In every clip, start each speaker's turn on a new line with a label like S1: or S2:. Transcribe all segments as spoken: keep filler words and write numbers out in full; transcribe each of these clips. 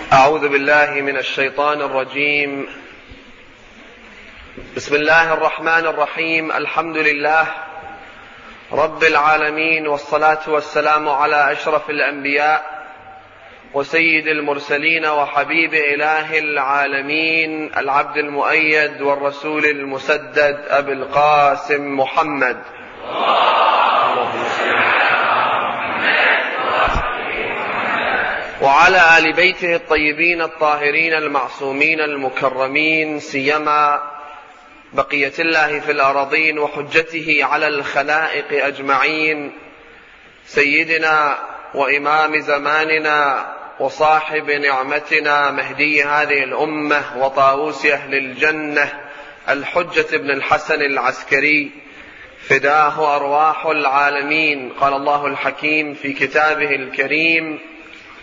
S1: أعوذ بالله من الشيطان الرجيم. بسم الله الرحمن الرحيم. الحمد لله رب العالمين، والصلاة والسلام على أشرف الأنبياء وسيد المرسلين وحبيب إله العالمين، العبد المؤيد والرسول المسدد، أبي القاسم محمد. وعلى آل بيته الطيبين الطاهرين المعصومين المكرمين، سيما بقية الله في الأراضين وحجته على الخلائق أجمعين، سيدنا وإمام زماننا وصاحب نعمتنا مهدي هذه الأمة وطاووس أهل الجنة، الحجة بن الحسن العسكري، فداه أرواح العالمين. قال الله الحكيم في كتابه الكريم: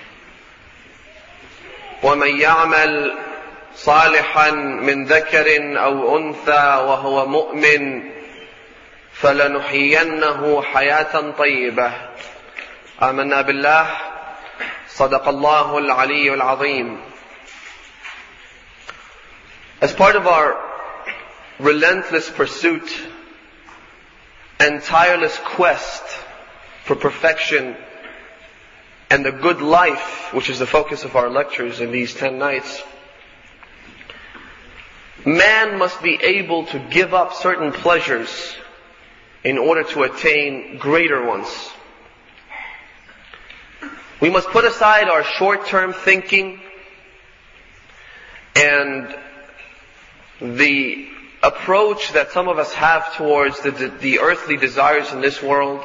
S1: ومن يعمل صالحا من ذكر أو أنثى وهو مؤمن فلنحيينه حياة طيبة. آمنا بالله. صدق الله العلي العظيم. As part of our relentless pursuit and tireless quest for perfection and the good life, which is the focus of our lectures in these ten nights, man must be able to give up certain pleasures in order to attain greater ones. We must put aside our short-term thinking and the approach that some of us have towards the, the, the earthly desires in this world,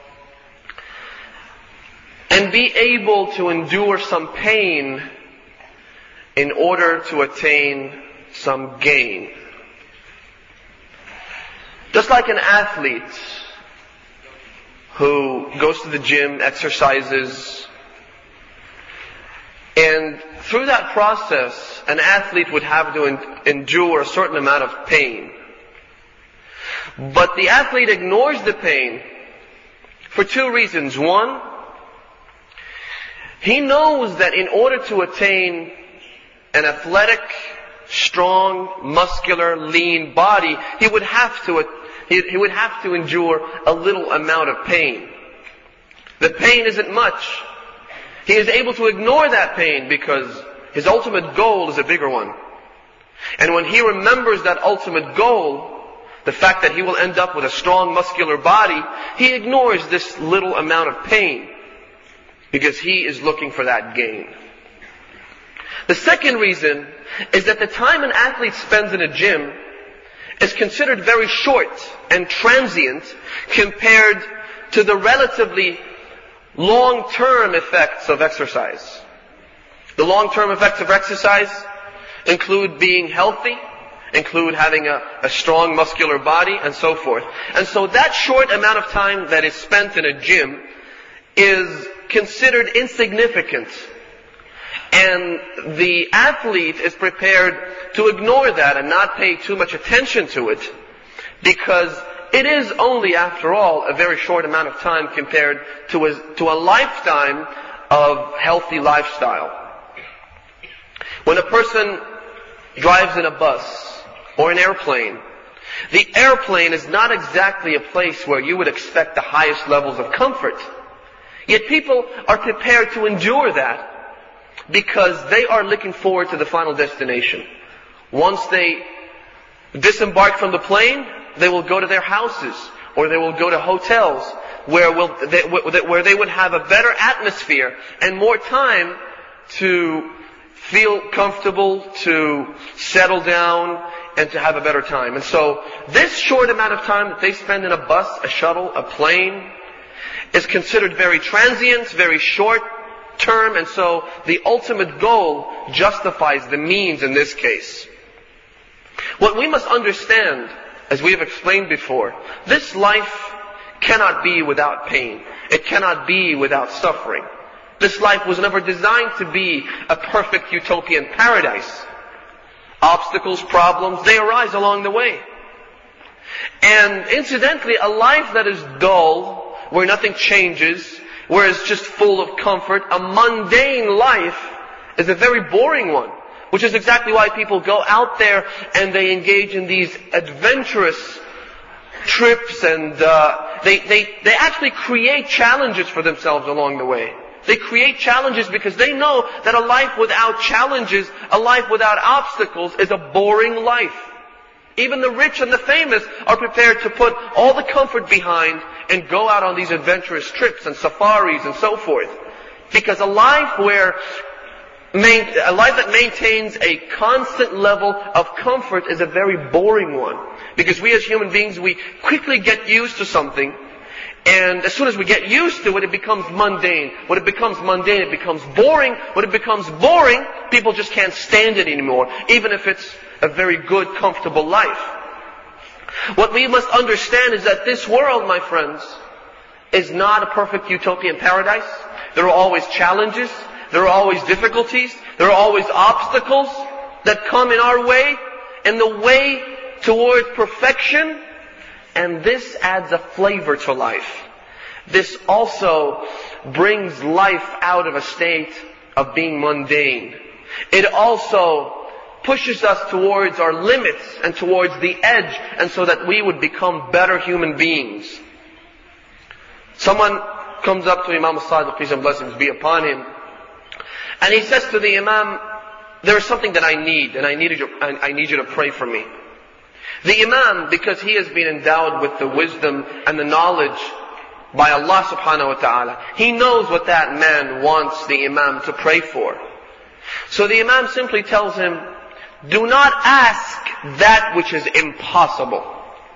S1: and be able to endure some pain in order to attain some gain. Just like an athlete who goes to the gym, exercises, and through that process, an athlete would have to en- endure a certain amount of pain. But the athlete ignores the pain for two reasons. One, he knows that in order to attain an athletic, strong, muscular, lean body, he would have to he, he would have to endure a little amount of pain. The pain isn't much. He is able to ignore that pain because his ultimate goal is a bigger one. And when he remembers that ultimate goal, the fact that he will end up with a strong, muscular body, he ignores this little amount of pain, because he is looking for that gain. The second reason is that the time an athlete spends in a gym is considered very short and transient compared to the relatively long-term effects of exercise. The long-term effects of exercise include being healthy, include having a, a strong muscular body, and so forth. And so that short amount of time that is spent in a gym is considered insignificant. And the athlete is prepared to ignore that and not pay too much attention to it, because it is only, after all, a very short amount of time compared to a, to a lifetime of healthy lifestyle. When a person drives in a bus or an airplane, the airplane is not exactly a place where you would expect the highest levels of comfort. Yet people are prepared to endure that because they are looking forward to the final destination. Once they disembark from the plane, they will go to their houses, or they will go to hotels where, will, they, where they would have a better atmosphere and more time to feel comfortable, to settle down, and to have a better time. And so this short amount of time that they spend in a bus, a shuttle, a plane, is considered very transient, very short term, and so the ultimate goal justifies the means in this case. What we must understand, as we have explained before, this life cannot be without pain. It cannot be without suffering. This life was never designed to be a perfect utopian paradise. Obstacles, problems, they arise along the way. And incidentally, a life that is dull, where nothing changes, where it's just full of comfort, a mundane life, is a very boring one. Which is exactly why people go out there and they engage in these adventurous trips, and uh, they, they, they actually create challenges for themselves along the way. They create challenges because they know that a life without challenges, a life without obstacles is a boring life. Even the rich and the famous are prepared to put all the comfort behind and go out on these adventurous trips and safaris and so forth. Because a life where a life that maintains a constant level of comfort is a very boring one. Because we as human beings, we quickly get used to something, and as soon as we get used to it, it becomes mundane. When it becomes mundane, it becomes boring. When it becomes boring, people just can't stand it anymore, even if it's a very good, comfortable life. What we must understand is that this world, my friends, is not a perfect utopian paradise. There are always challenges. There are always difficulties. There are always obstacles that come in our way, in the way towards perfection. And this adds a flavor to life. This also brings life out of a state of being mundane. It also pushes us towards our limits and towards the edge, and so that we would become better human beings. Someone comes up to Imam al-Sadiq, peace and blessings be upon him, and he says to the Imam, there is something that I need, and I need you, I need you to pray for me. The Imam, because he has been endowed with the wisdom and the knowledge by Allah subhanahu wa ta'ala, he knows what that man wants the Imam to pray for. So the Imam simply tells him, do not ask that which is impossible.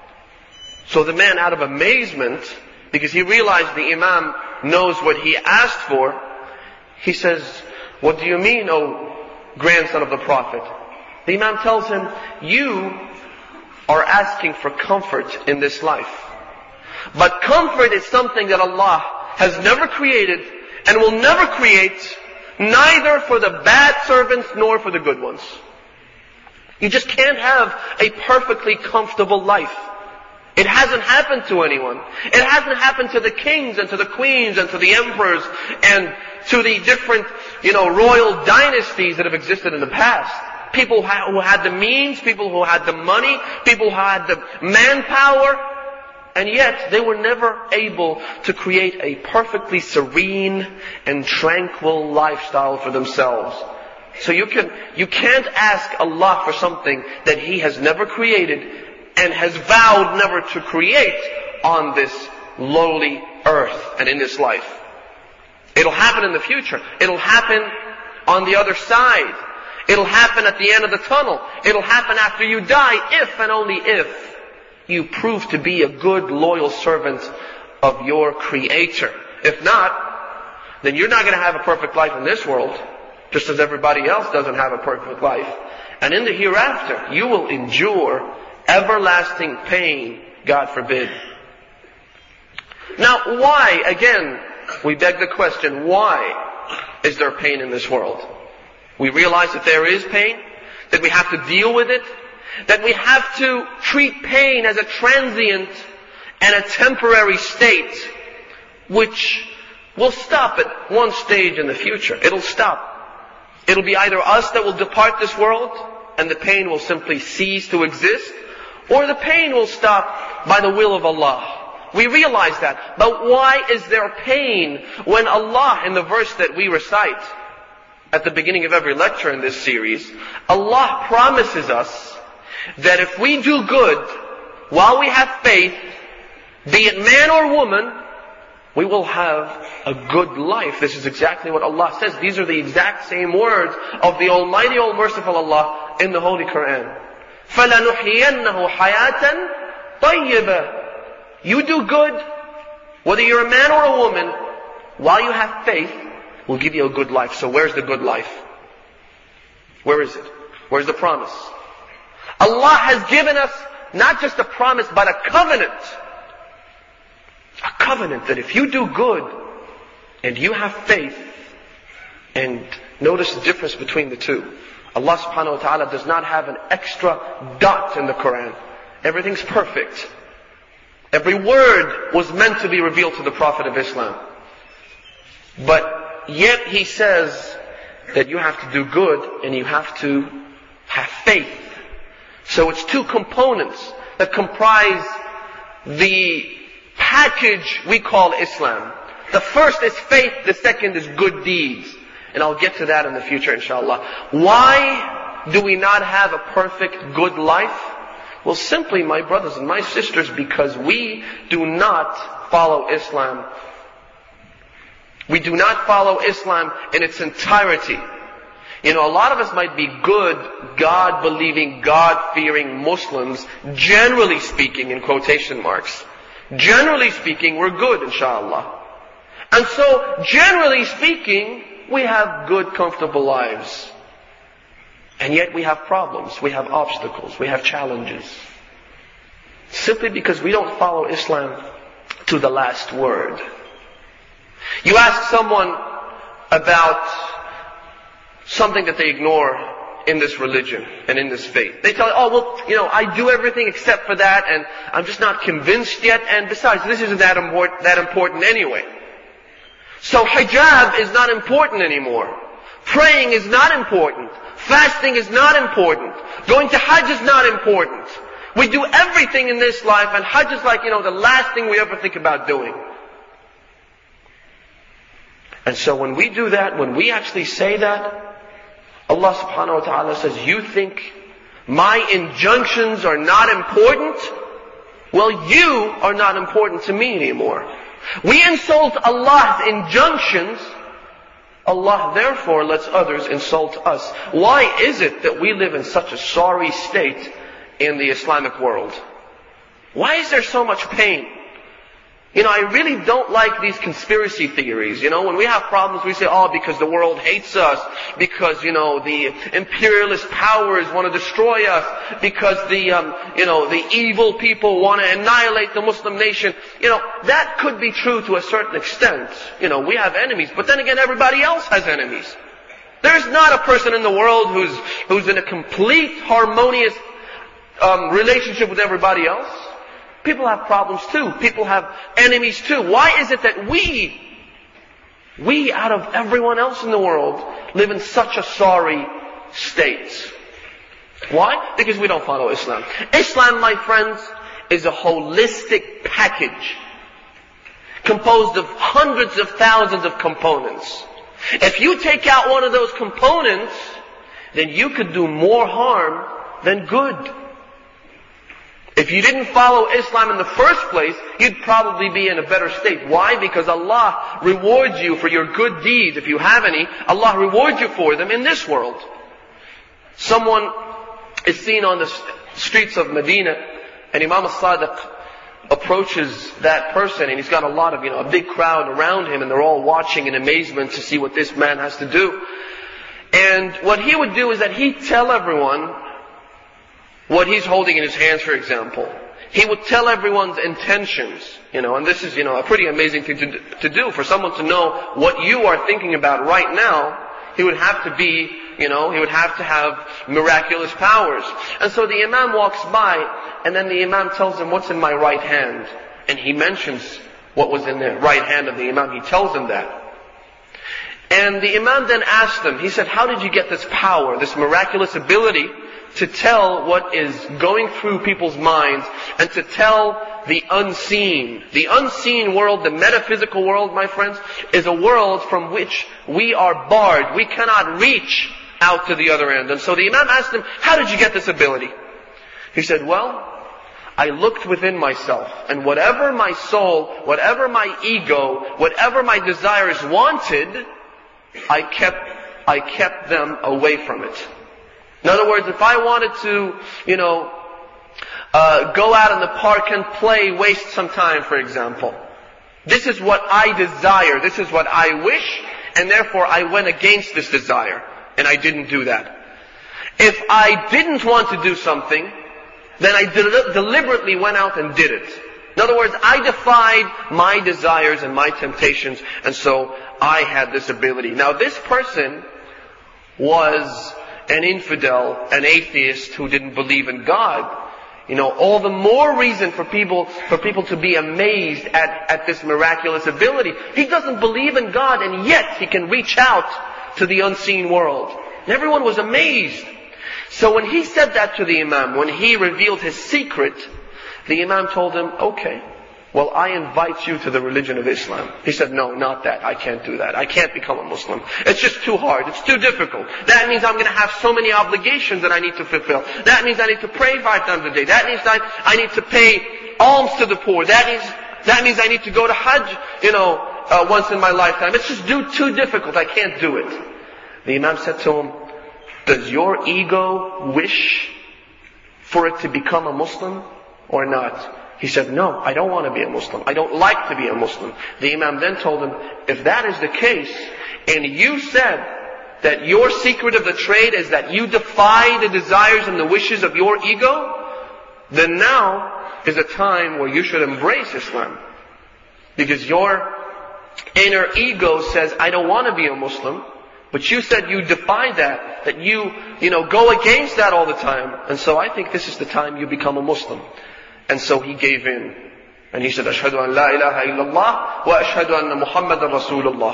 S1: So the man, out of amazement, because he realized the Imam knows what he asked for, he says, what do you mean, O grandson of the Prophet? The Imam tells him, you are asking for comfort in this life. But comfort is something that Allah has never created and will never create, neither for the bad servants nor for the good ones. You just can't have a perfectly comfortable life. It hasn't happened to anyone. It hasn't happened to the kings and to the queens and to the emperors and to the different, you know, royal dynasties that have existed in the past. People who had the means, people who had the money, people who had the manpower, and yet they were never able to create a perfectly serene and tranquil lifestyle for themselves. So you can, you can't ask Allah for something that He has never created and has vowed never to create on this lowly earth and in this life. It'll happen in the future. It'll happen on the other side. It'll happen at the end of the tunnel. It'll happen after you die, if and only if you prove to be a good, loyal servant of your Creator. If not, then you're not going to have a perfect life in this world, just as everybody else doesn't have a perfect life. And in the hereafter, you will endure everlasting pain, God forbid. Now, why, again, we beg the question, why is there pain in this world? We realize that there is pain, that we have to deal with it, that we have to treat pain as a transient and a temporary state, which will stop at one stage in the future. It'll stop. It'll be either us that will depart this world, and the pain will simply cease to exist, or the pain will stop by the will of Allah. We realize that. But why is there pain when Allah, in the verse that we recite at the beginning of every lecture in this series, Allah promises us that if we do good while we have faith, be it man or woman, we will have a good life. This is exactly what Allah says. These are the exact same words of the Almighty, All-Merciful Allah in the Holy Quran. فَلَنُحْيِيَنَّهُ حَيَاةً طَيِّبَةً. You do good, whether you're a man or a woman, while you have faith, we'll give you a good life. So where's the good life? Where is it? Where's the promise? Allah has given us not just a promise, but a covenant. A covenant that if you do good and you have faith, and notice the difference between the two. Allah subhanahu wa ta'ala does not have an extra dot in the Quran. Everything's perfect. Every word was meant to be revealed to the Prophet of Islam. But yet He says that you have to do good and you have to have faith. So it's two components that comprise the package we call Islam. The first is faith, the second is good deeds. And I'll get to that in the future, inshallah. Why do we not have a perfect, good life? Well, simply, my brothers and my sisters, because we do not follow Islam. We do not follow Islam in its entirety. You know, a lot of us might be good, God-believing, God-fearing Muslims, generally speaking, in quotation marks. Generally speaking, we're good, inshallah. And so, generally speaking, we have good, comfortable lives. And yet we have problems, we have obstacles, we have challenges. Simply because we don't follow Islam to the last word. You ask someone about something that they ignore in this religion and in this faith. They tell you, oh, well, you know, I do everything except for that, and I'm just not convinced yet, and besides, this isn't that important, that important anyway. So hijab is not important anymore. Praying is not important. Fasting is not important. Going to Hajj is not important. We do everything in this life, and Hajj is like, you know, the last thing we ever think about doing. And so when we do that, when we actually say that, Allah subhanahu wa ta'ala says, you think my injunctions are not important? Well, you are not important to me anymore. We insult Allah's injunctions. Allah therefore lets others insult us. Why is it that we live in such a sorry state in the Islamic world? Why is there so much pain? You know, I really don't like these conspiracy theories. You know, when we have problems, we say, oh, because the world hates us, because, you know, the imperialist powers want to destroy us, because the, um, you know, the evil people want to annihilate the Muslim nation. You know, that could be true to a certain extent. You know, we have enemies, but then again, everybody else has enemies. There's not a person in the world who's, who's in a complete harmonious, um, relationship with everybody else. People have problems too. People have enemies too. Why is it that we, we out of everyone else in the world, live in such a sorry state? Why? Because we don't follow Islam. Islam, my friends, is a holistic package composed of hundreds of thousands of components. If you take out one of those components, then you could do more harm than good. If you didn't follow Islam in the first place, you'd probably be in a better state. Why? Because Allah rewards you for your good deeds, if you have any. Allah rewards you for them in this world. Someone is seen on the streets of Medina, and Imam al-Sadiq approaches that person, and he's got a lot of, you know, a big crowd around him, and they're all watching in amazement to see what this man has to do. And what he would do is that he'd tell everyone what he's holding in his hands, for example. He would tell everyone's intentions, you know, and this is, you know, a pretty amazing thing to, to do. For someone to know what you are thinking about right now, he would have to be, you know, he would have to have miraculous powers. And so the Imam walks by, and then the Imam tells him, what's in my right hand? And he mentions what was in the right hand of the Imam. He tells him that. And the Imam then asked him, he said, how did you get this power, this miraculous ability to tell what is going through people's minds, and to tell the unseen? The unseen world, the metaphysical world, my friends, is a world from which we are barred. We cannot reach out to the other end. And so the Imam asked him, how did you get this ability? He said, well, I looked within myself, and whatever my soul, whatever my ego, whatever my desires wanted, I kept, I kept them away from it. In other words, if I wanted to, you know, uh, go out in the park and play, waste some time, for example, this is what I desire, this is what I wish, and therefore I went against this desire, and I didn't do that. If I didn't want to do something, then I del- deliberately went out and did it. In other words, I defied my desires and my temptations, and so I had this ability. Now this person was an infidel, an atheist who didn't believe in God. You know, all the more reason for people, for people to be amazed at, at this miraculous ability. He doesn't believe in God, and yet he can reach out to the unseen world. And everyone was amazed. So when he said that to the Imam, when he revealed his secret, the Imam told him, okay, well, I invite you to the religion of Islam. He said, no, not that. I can't do that. I can't become a Muslim. It's just too hard. It's too difficult. That means I'm going to have so many obligations that I need to fulfill. That means I need to pray five times a day. That means I, I need to pay alms to the poor. That means, that means I need to go to Hajj, you know, uh, once in my lifetime. It's just too, too difficult. I can't do it. The Imam said to him, does your ego wish for it to become a Muslim or not? He said, no, I don't want to be a Muslim. I don't like to be a Muslim. The Imam then told him, if that is the case, and you said that your secret of the trade is that you defy the desires and the wishes of your ego, then now is a time where you should embrace Islam. Because your inner ego says, I don't want to be a Muslim. But you said you defy that, that you, you know, go against that all the time. And so I think this is the time you become a Muslim. And so he gave in. And he said, Ashhadu an la ilaha illallah wa ashhadu anna Muhammadan Rasulullah.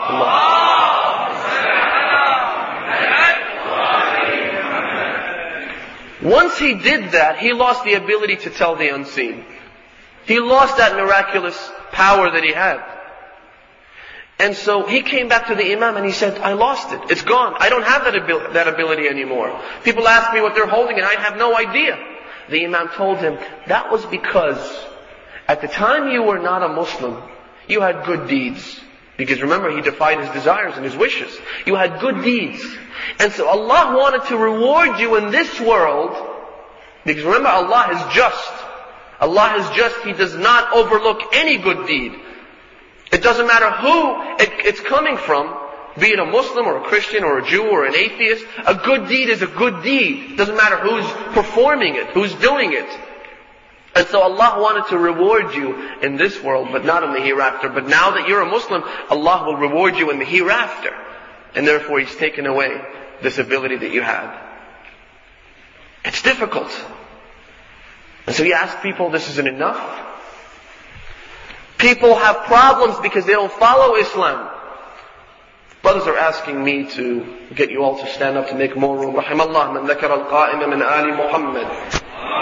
S1: Once he did that, he lost the ability to tell the unseen. He lost that miraculous power that he had. And so he came back to the Imam and he said, I lost it. It's gone. I don't have that, abil- that ability anymore. People ask me what they're holding and I have no idea. The Imam told him, that was because at the time you were not a Muslim, you had good deeds. Because remember, he defied his desires and his wishes. You had good deeds. And so Allah wanted to reward you in this world. Because remember, Allah is just. Allah is just. He does not overlook any good deed. It doesn't matter who it, it's coming from, be it a Muslim or a Christian or a Jew or an atheist. A good deed is a good deed. It doesn't matter who's performing it, who's doing it. And so Allah wanted to reward you in this world, but not in the hereafter. But now that you're a Muslim, Allah will reward you in the hereafter. And therefore He's taken away this ability that you had. It's difficult. And so you ask people, this isn't enough? People have problems because they don't follow Islam. Brothers are asking me to get you all to stand up to make more room. Rahimallah man dhakara al-qa'ima min ali Muhammad.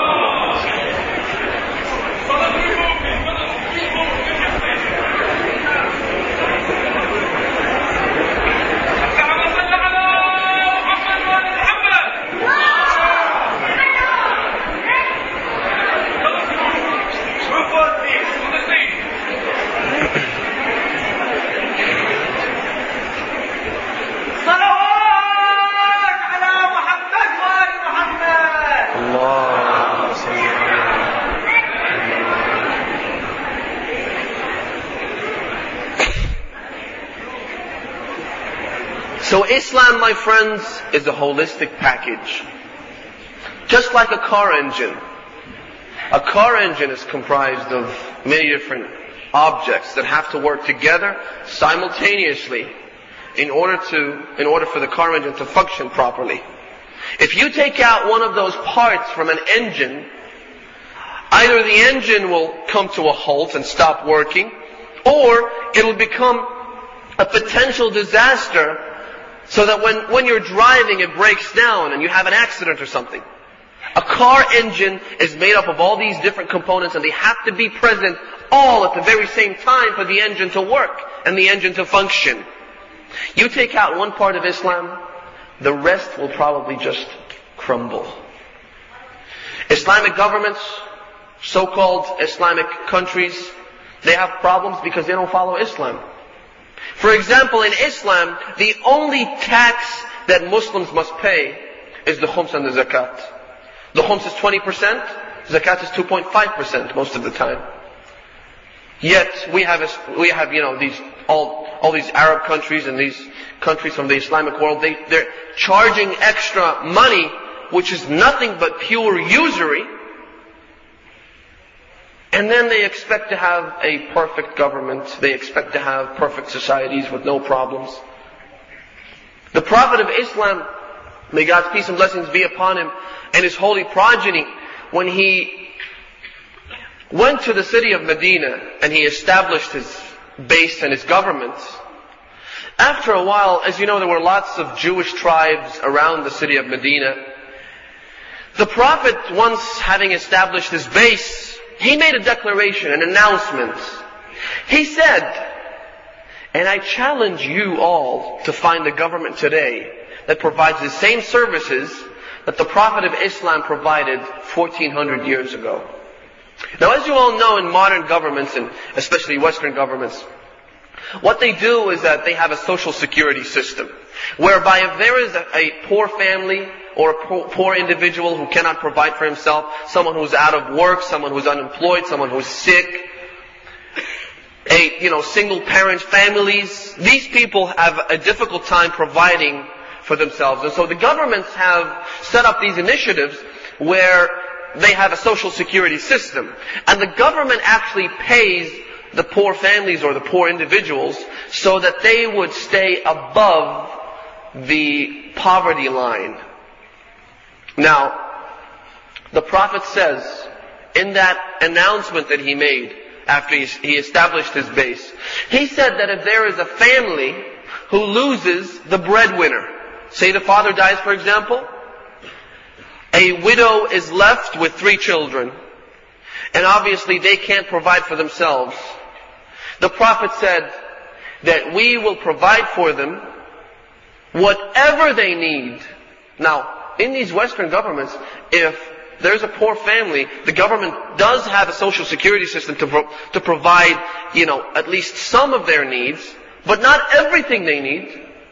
S1: So Islam, my friends, is a holistic package. Just like a car engine. A car engine is comprised of many different objects that have to work together simultaneously in order to, in order for the car engine to function properly. If you take out one of those parts from an engine, either the engine will come to a halt and stop working, or it'll become a potential disaster. So that when, when you're driving, it breaks down and you have an accident or something. A car engine is made up of all these different components and they have to be present all at the very same time for the engine to work and the engine to function. You take out one part of Islam, the rest will probably just crumble. Islamic governments, so-called Islamic countries, they have problems because they don't follow Islam. For example, in Islam, the only tax that Muslims must pay is the khums and the zakat. The khums is twenty percent, zakat is two point five percent most of the time. Yet we have, we have, you know, these all all these Arab countries and these countries from the Islamic world. They they're charging extra money, which is nothing but pure usury. And then they expect to have a perfect government. They expect to have perfect societies with no problems. The Prophet of Islam, may God's peace and blessings be upon him, and his holy progeny, when he went to the city of Medina and he established his base and his government, After a while, as you know, there were lots of Jewish tribes around the city of Medina. The Prophet, once having established his base, he made a declaration, an announcement. He said, and I challenge you all to find a government today that provides the same services that the Prophet of Islam provided fourteen hundred years ago. Now, as you all know, in modern governments, and especially Western governments, what they do is that they have a social security system, whereby if there is a, a poor family or a poor, poor individual who cannot provide for himself, someone who's out of work, someone who's unemployed, someone who's sick, a, you know, single parent families, these people have a difficult time providing for themselves. And so the governments have set up these initiatives where they have a social security system. And the government actually pays the poor families or the poor individuals so that they would stay above the poverty line. Now, the Prophet says in that announcement that he made after he established his base, he said that if there is a family who loses the breadwinner, say the father dies, for example, a widow is left with three children, and obviously they can't provide for themselves. The Prophet said that we will provide for them whatever they need. Now, in these Western governments, if there's a poor family, the government does have a social security system to pro- to provide, you know, at least some of their needs, but not everything they need.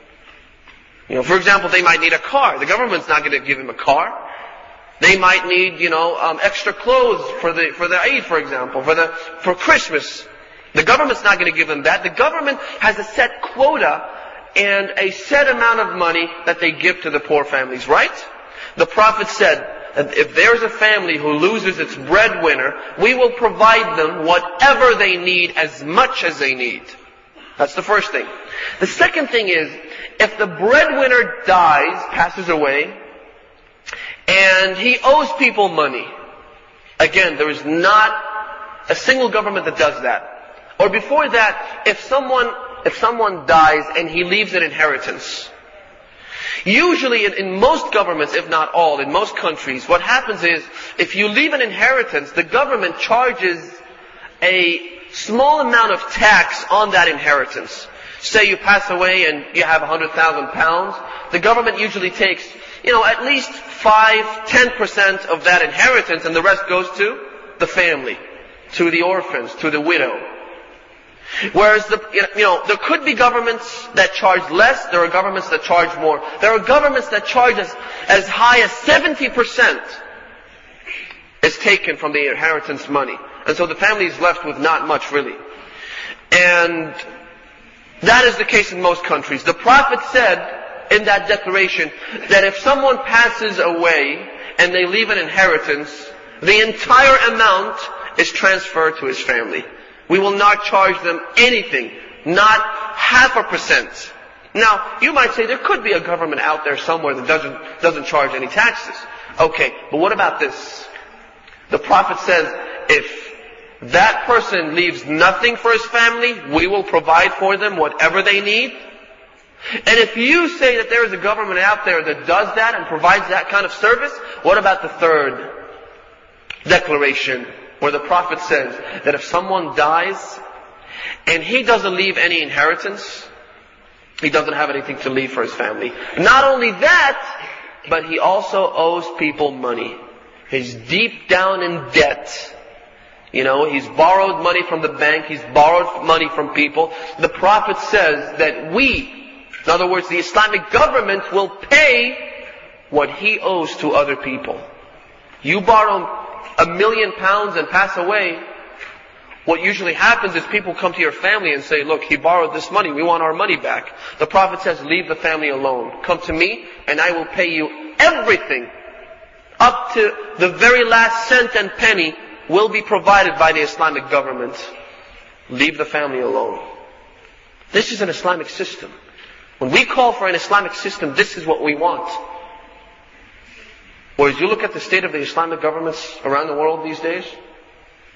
S1: You know, for example, they might need a car. The government's not going to give them a car. They might need, you know, um, extra clothes for the for the Eid, for example, for the for Christmas. The government's not going to give them that. The government has a set quota and a set amount of money that they give to the poor families, right? The Prophet said that if there's a family who loses its breadwinner, we will provide them whatever they need, as much as they need. That's the first thing. The second thing is, if the breadwinner dies, passes away, and he owes people money, again, there is not a single government that does that. Or before that, if someone, if someone dies and he leaves an inheritance, usually in, in most governments, if not all, in most countries, what happens is, if you leave an inheritance, the government charges a small amount of tax on that inheritance. Say you pass away and you have a hundred thousand pounds, the government usually takes, you know, at least five, ten percent of that inheritance, and the rest goes to the family, to the orphans, to the widow. Whereas, the, you know, there could be governments that charge less, there are governments that charge more. There are governments that charge as, as high as seventy percent is taken from the inheritance money. And so the family is left with not much really. And that is the case in most countries. The Prophet said in that declaration that if someone passes away and they leave an inheritance, the entire amount is transferred to his family. We will not charge them anything, not half a percent. Now, you might say there could be a government out there somewhere that doesn't, doesn't charge any taxes. Okay, but what about this? The Prophet says, if that person leaves nothing for his family, we will provide for them whatever they need. And if you say that there is a government out there that does that and provides that kind of service, what about the third declaration, where the Prophet says that if someone dies and he doesn't leave any inheritance, he doesn't have anything to leave for his family. Not only that, but he also owes people money. He's deep down in debt. You know, he's borrowed money from the bank, he's borrowed money from people. The Prophet says that we, in other words, the Islamic government will pay what he owes to other people. You borrow a million pounds and pass away, what usually happens is people come to your family and say, look, he borrowed this money, we want our money back. The Prophet says, leave the family alone. Come to me and I will pay you everything. Up to the very last cent and penny will be provided by the Islamic government. Leave the family alone. This is an Islamic system. When we call for an Islamic system, this is what we want. Whereas you look at the state of the Islamic governments around the world these days,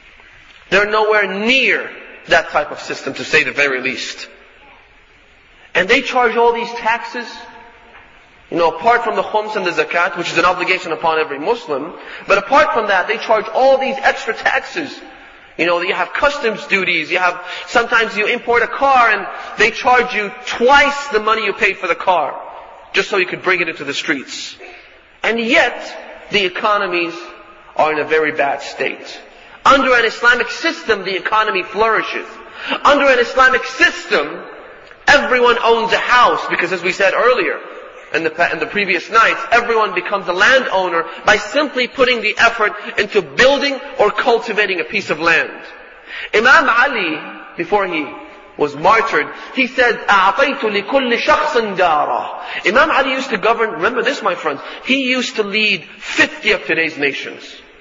S1: they're nowhere near that type of system, to say the very least. And they charge all these taxes, you know, apart from the khums and the zakat, which is an obligation upon every Muslim. But apart from that, they charge all these extra taxes. You know, you have customs duties, you have, sometimes you import a car and they charge you twice the money you paid for the car, just so you could bring it into the streets. And yet, the economies are in a very bad state. Under an Islamic system, the economy flourishes. Under an Islamic system, everyone owns a house, because as we said earlier, in the, in the previous nights, everyone becomes a landowner by simply putting the effort into building or cultivating a piece of land. Imam Ali, before he was martyred, he said, أَعْطَيْتُ لِكُلِّ شَخْصٍ دَارًا. Imam Ali used to govern, remember this my friends, he used to lead fifty of today's nations.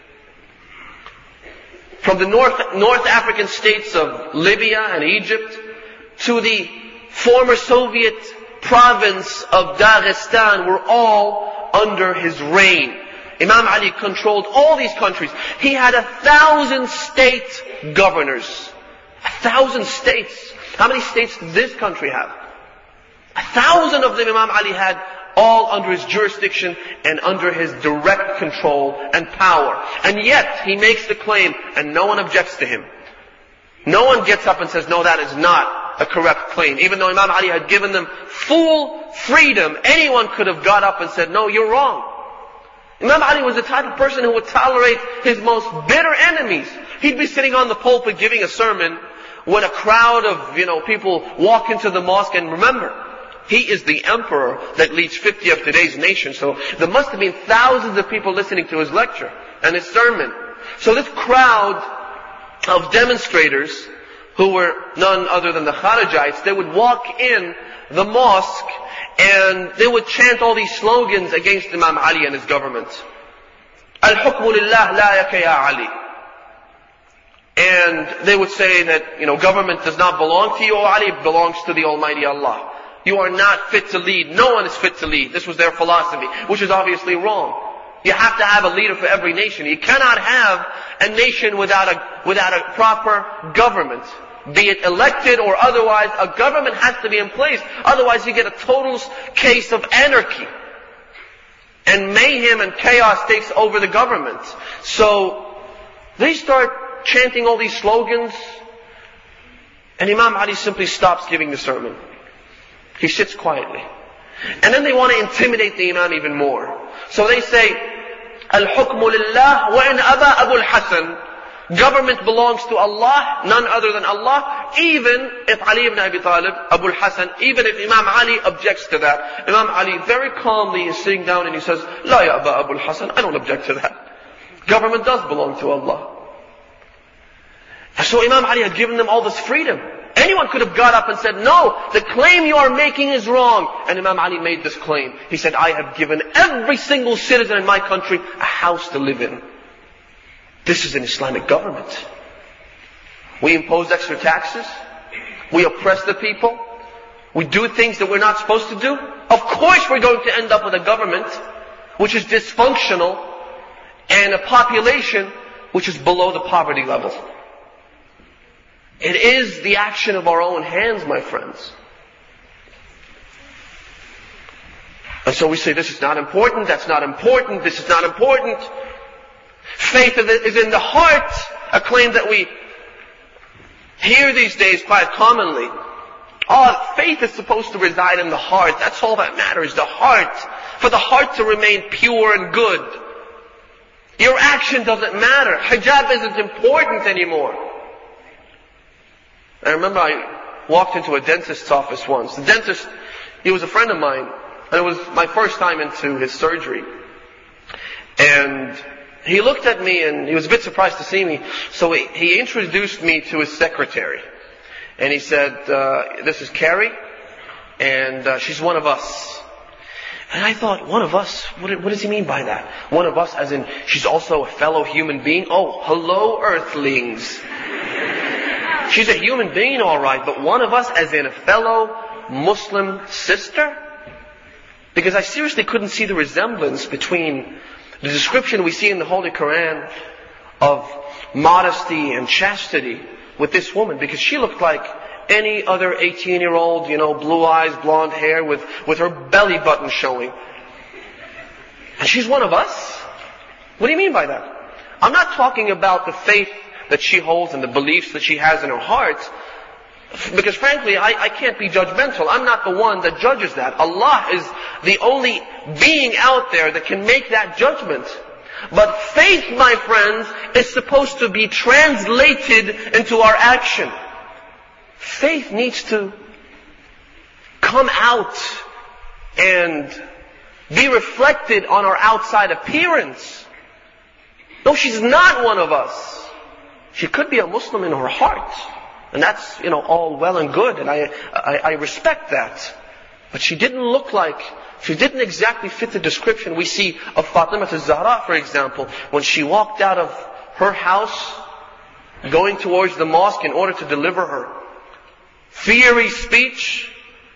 S1: From the North, North African states of Libya and Egypt, to the former Soviet province of Dagestan, were all under his reign. Imam Ali controlled all these countries. He had a thousand state governors. A thousand states. How many states does this country have? A thousand of them Imam Ali had, all under his jurisdiction and under his direct control and power. And yet, he makes the claim, and no one objects to him. No one gets up and says, no, that is not a correct claim. Even though Imam Ali had given them full freedom, anyone could have got up and said, no, you're wrong. Imam Ali was the type of person who would tolerate his most bitter enemies. He'd be sitting on the pulpit giving a sermon when a crowd of, you know, people walk into the mosque. And remember, he is the emperor that leads fifty of today's nations. So there must have been thousands of people listening to his lecture and his sermon. So this crowd of demonstrators, who were none other than the Kharijites, they would walk in the mosque and they would chant all these slogans against Imam Ali and his government. Al-hukmu lillah la yaka ya Ali. And they would say that, you know, government does not belong to you, O Ali, it belongs to the Almighty Allah. You are not fit to lead. No one is fit to lead. This was their philosophy, which is obviously wrong. You have to have a leader for every nation. You cannot have a nation without a, without a proper government. Be it elected or otherwise, a government has to be in place. Otherwise you get a total case of anarchy. And mayhem and chaos takes over the government. So they start chanting all these slogans, and Imam Ali simply stops giving the sermon. He sits quietly. And then they want to intimidate the Imam even more. So they say, Al-hukmu lillah wa in aba Abu al-Hasan. Government belongs to Allah, none other than Allah, even if Ali ibn Abi Talib, Abu al-Hasan, even if Imam Ali objects to that. Imam Ali very calmly is sitting down and he says, La ya Aba Abu al-Hasan, I don't object to that. Government does belong to Allah. So Imam Ali had given them all this freedom. Anyone could have got up and said, no, the claim you are making is wrong. And Imam Ali made this claim. He said, I have given every single citizen in my country a house to live in. This is an Islamic government. We impose extra taxes. We oppress the people. We do things that we're not supposed to do. Of course we're going to end up with a government which is dysfunctional and a population which is below the poverty level. It is the action of our own hands, my friends. And so we say, this is not important, that's not important, this is not important. Faith is in the heart, a claim that we hear these days quite commonly. Oh, faith is supposed to reside in the heart. That's all that matters, the heart. For the heart to remain pure and good. Your action doesn't matter. Hijab isn't important anymore. I remember I walked into a dentist's office once. The dentist, he was a friend of mine, and it was my first time into his surgery. And he looked at me and he was a bit surprised to see me. So he, he introduced me to his secretary. And he said, uh, this is Carrie, and uh, she's one of us. And I thought, one of us? What, what does he mean by that? One of us as in, she's also a fellow human being? Oh, hello earthlings. She's a human being, all right, but one of us as in a fellow Muslim sister? Because I seriously couldn't see the resemblance between the description we see in the Holy Quran of modesty and chastity with this woman, because she looked like any other eighteen-year-old, you know, blue eyes, blonde hair, with, with her belly button showing. And she's one of us? What do you mean by that? I'm not talking about the faith that she holds and the beliefs that she has in her heart, because frankly, I, I can't be judgmental. I'm not the one that judges that. Allah is the only being out there that can make that judgment. But faith, my friends, is supposed to be translated into our action. Faith needs to come out and be reflected on our outside appearance. No, she's not one of us. She could be a Muslim in her heart. And that's, you know, all well and good. And I, I, I respect that. But she didn't look like, she didn't exactly fit the description we see of Fatima al-Zahra, for example, when she walked out of her house, going towards the mosque in order to deliver her fiery speech,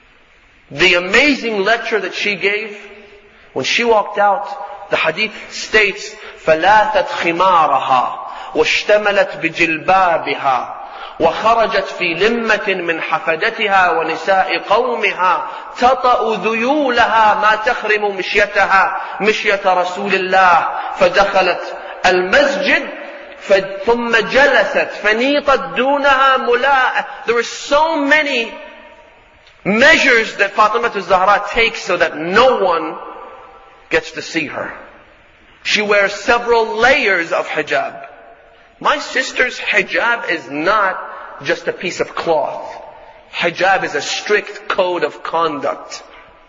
S1: the amazing lecture that she gave. When she walked out, the hadith states, فَلَاثَتْ خِمَارَهَا وَاشْتَمَلَتْ بِجِلْبَابِهَا وخرجت في لمة من حفدتها ونساء قومها تطأ ذيولها ما تخرم مشيتها مشية رسول الله فدخلت المسجد ثم جلست فنيطت دونها ملاء. There are so many measures that Fatima al-Zahra takes so that no one gets to see her. She wears several layers of hijab. My sister's hijab is not just a piece of cloth. Hijab is a strict code of conduct.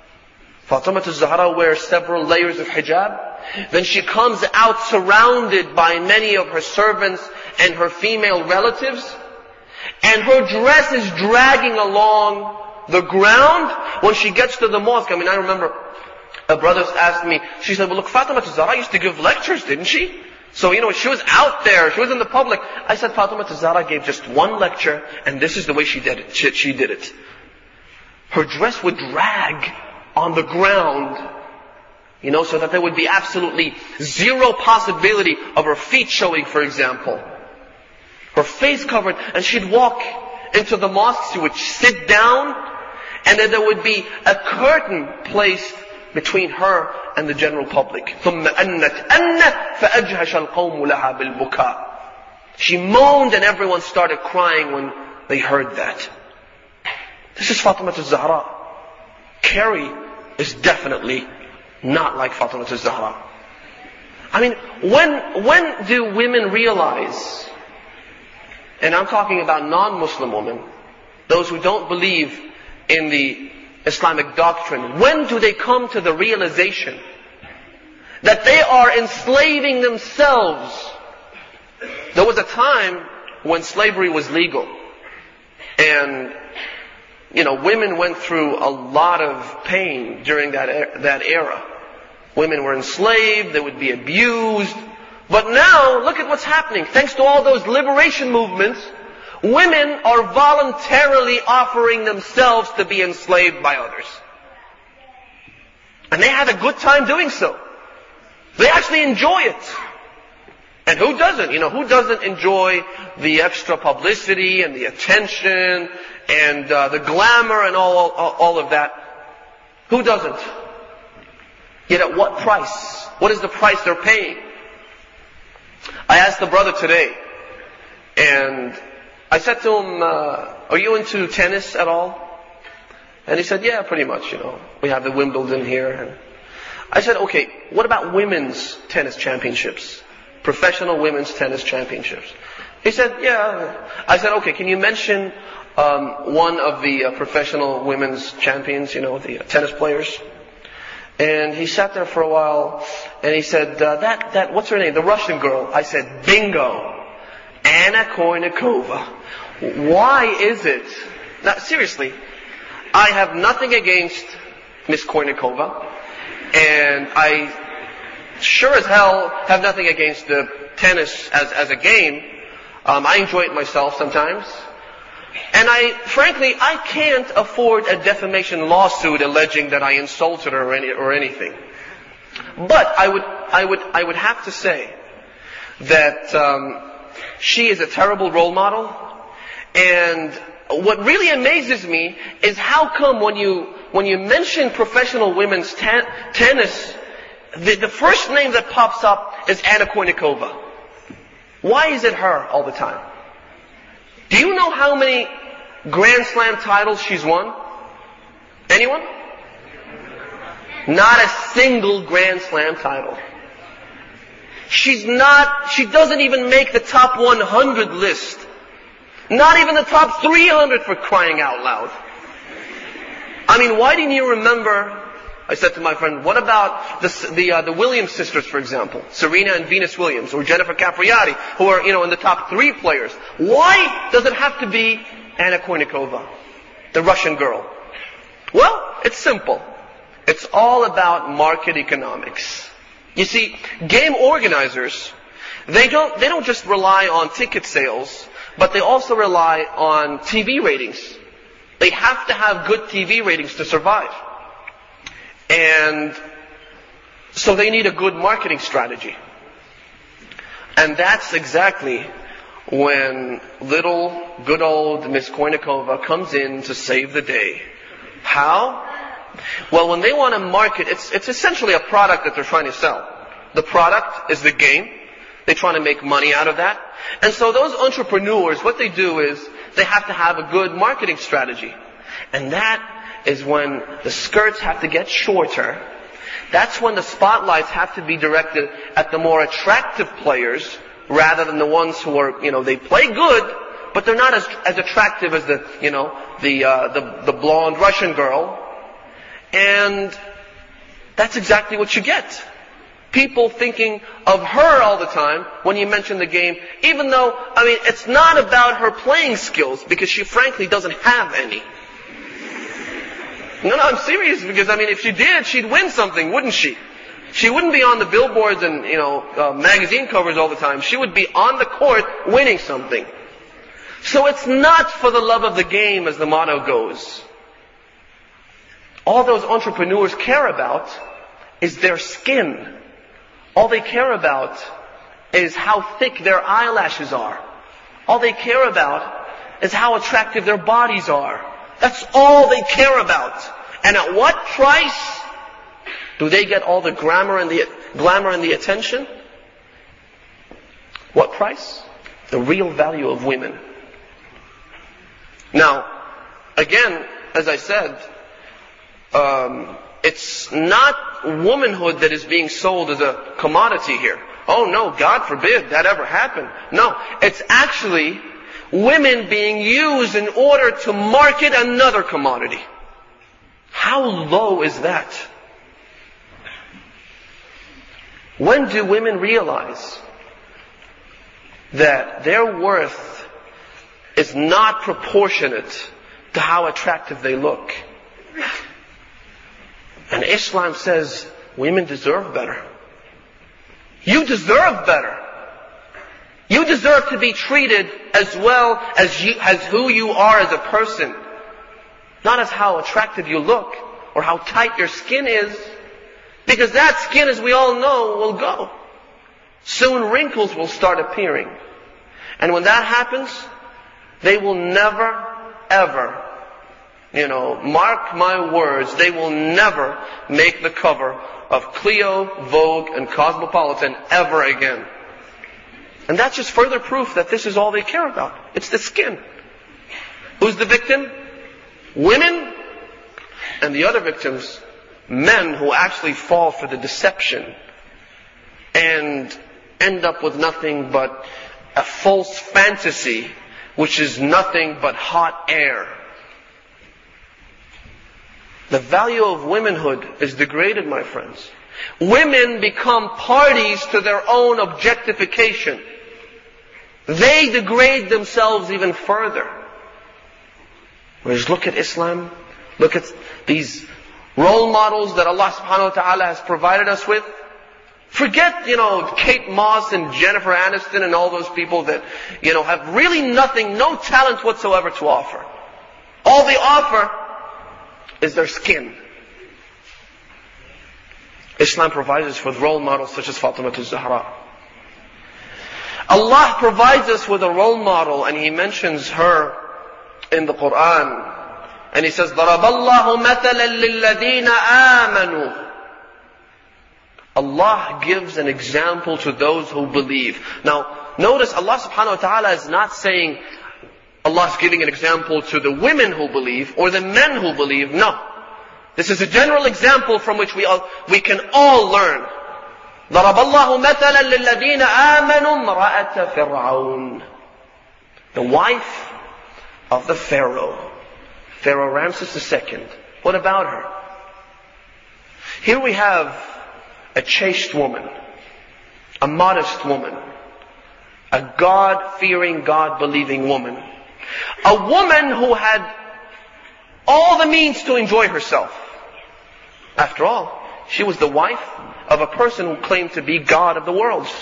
S1: Fatima al-Zahra wears several layers of hijab. Then she comes out surrounded by many of her servants and her female relatives. And her dress is dragging along the ground when she gets to the mosque. I mean, I remember a brother asked me, she said, well look, Fatima al-Zahra used to give lectures, didn't she? So, you know, she was out there, she was in the public. I said, Fatima al-Zahra gave just one lecture, and this is the way she did it. She, she did it. Her dress would drag on the ground, you know, so that there would be absolutely zero possibility of her feet showing, for example. Her face covered, and she'd walk into the mosque, she would sit down, and then there would be a curtain placed between her and the general public. ثُمَّ أَنَّتْ أَنَّ فَأَجْهَشَ الْقَوْمُ لَهَا بِالْبُكَاءِ. She moaned and everyone started crying when they heard that. This is Fatima al-Zahra. Carrie is definitely not like Fatima al-Zahra. I mean, when, when do women realize, and I'm talking about non-Muslim women, those who don't believe in the Islamic doctrine, when do they come to the realization that they are enslaving themselves? There was a time when slavery was legal. And, you know, women went through a lot of pain during that, that era. Women were enslaved, they would be abused. But now, look at what's happening. Thanks to all those liberation movements, women are voluntarily offering themselves to be enslaved by others. And they have a good time doing so. They actually enjoy it. And who doesn't? You know, who doesn't enjoy the extra publicity and the attention and uh, the glamour and all, all, all of that? Who doesn't? Yet at what price? What is the price they're paying? I asked the brother today, and I said to him, uh, are you into tennis at all? And he said, yeah, pretty much, you know. We have the Wimbledon here. And I said, okay, what about women's tennis championships? Professional women's tennis championships. He said, yeah. I said, okay, can you mention um, one of the uh, professional women's champions, you know, the uh, tennis players? And he sat there for a while, and he said, uh, that, that, what's her name? The Russian girl. I said, bingo. Anna Kournikova. Why is it? Now, seriously, I have nothing against Miss Kournikova, and I sure as hell have nothing against the tennis as, as a game. Um, I enjoy it myself sometimes. And I, frankly, I can't afford a defamation lawsuit alleging that I insulted her or, any, or anything. But I would, I would, I would have to say that um, she is a terrible role model, and what really amazes me is how come when you, when you mention professional women's ten, tennis, the, the first name that pops up is Anna Kournikova. Why is it her all the time? Do you know how many Grand Slam titles she's won? Anyone? Not a single Grand Slam title. She's not, she doesn't even make the top one hundred list. Not even the top three hundred, for crying out loud. I mean, why didn't you remember, I said to my friend, what about the, the, uh, the Williams sisters, for example? Serena and Venus Williams, or Jennifer Capriati, who are, you know, in the top three players. Why does it have to be Anna Kournikova, the Russian girl? Well, it's simple. It's all about market economics. You see, game organizers, they don't, they don't just rely on ticket sales, but they also rely on T V ratings. They have to have good T V ratings to survive. And so they need a good marketing strategy. And that's exactly when little, good old Miss Kournikova comes in to save the day. How? Well, when they want to market, it's, it's essentially a product that they're trying to sell. The product is the game. They're trying to make money out of that. And so those entrepreneurs, what they do is they have to have a good marketing strategy. And that is when the skirts have to get shorter. That's when the spotlights have to be directed at the more attractive players rather than the ones who are, you know, they play good, but they're not as, as attractive as the, you know, the, uh, the, the blonde Russian girl. And that's exactly what you get. People thinking of her all the time when you mention the game, even though, I mean, it's not about her playing skills, because she frankly doesn't have any. No, no, I'm serious, because I mean, if she did, she'd win something, wouldn't she? She wouldn't be on the billboards and, you know, uh, magazine covers all the time. She would be on the court winning something. So it's not for the love of the game, as the motto goes. All those entrepreneurs care about is their skin. All they care about is how thick their eyelashes are. All they care about is how attractive their bodies are. That's all they care about. And at what price do they get all the glamour and the glamour and the attention? What price? The real value of women. Now, again, as I said, um, it's not womanhood that is being sold as a commodity here. Oh no, God forbid that ever happen. No, it's actually women being used in order to market another commodity. How low is that? When do women realize that their worth is not proportionate to how attractive they look? And Islam says women deserve better. You deserve better. You deserve to be treated as well as you, as who you are as a person. Not as how attractive you look or how tight your skin is. Because that skin, as we all know, will go. Soon wrinkles will start appearing. And when that happens, they will never, ever, you know, mark my words, they will never make the cover of Clio, Vogue, and Cosmopolitan ever again. And that's just further proof that this is all they care about. It's the skin. Who's the victim? Women. And the other victims, men who actually fall for the deception and end up with nothing but a false fantasy, which is nothing but hot air. The value of womanhood is degraded, my friends. Women become parties to their own objectification. They degrade themselves even further. Whereas look at Islam, look at these role models that Allah subhanahu wa ta'ala has provided us with. Forget, you know, Kate Moss and Jennifer Aniston and all those people that, you know, have really nothing, no talent whatsoever to offer. All they offer is their skin. Islam provides us with role models such as Fatima al-Zahra. Allah provides us with a role model, and He mentions her in the Quran. And He says, ضَرَبَ اللَّهُ مَثَلًا لِلَّذِينَ آمَنُوا. Allah gives an example to those who believe. Now, notice Allah subhanahu wa ta'ala is not saying Allah is giving an example to the women who believe or the men who believe. No. This is a general example from which we all, we can all learn. ضَرَبَ اللَّهُ مَثَلًا لِلَّذِينَ آمَنُوا امْرَأَةَ فِرْعَوْنَ. The wife of the Pharaoh. Pharaoh Ramses the Second. What about her? Here we have a chaste woman, a modest woman, a God-fearing, God-believing woman. A woman who had all the means to enjoy herself. After all, she was the wife of a person who claimed to be God of the worlds.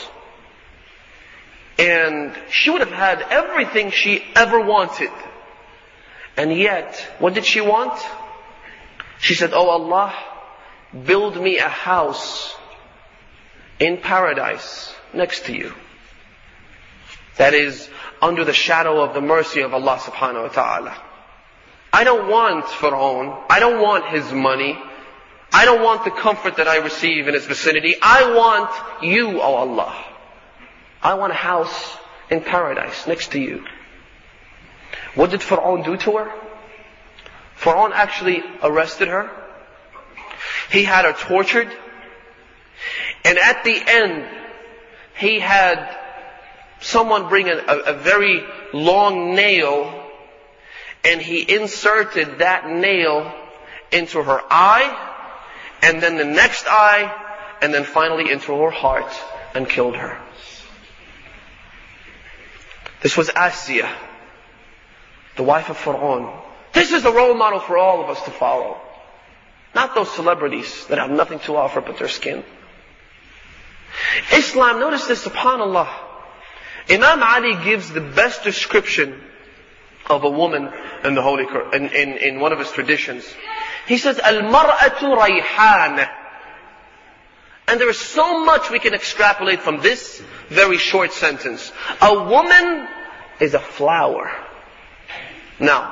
S1: And she would have had everything she ever wanted. And yet, what did she want? She said, "Oh Allah, build me a house in paradise next to you. That is, under the shadow of the mercy of Allah subhanahu wa ta'ala. I don't want Pharaoh. I don't want his money. I don't want the comfort that I receive in his vicinity. I want you, O Allah. I want a house in paradise next to you." What did Pharaoh do to her? Pharaoh actually arrested her. He had her tortured. And at the end, he had someone bring a, a very long nail, and he inserted that nail into her eye, and then the next eye, and then finally into her heart, and killed her. This was Asiya, the wife of Pharaoh. This is the role model for all of us to follow. Not those celebrities that have nothing to offer but their skin. Islam, notice this, subhanAllah. Imam Ali gives the best description of a woman in the Holy Quran, in, in, in one of his traditions. He says, "Al-mar'atu rayhan." And there is so much we can extrapolate from this very short sentence. A woman is a flower. Now,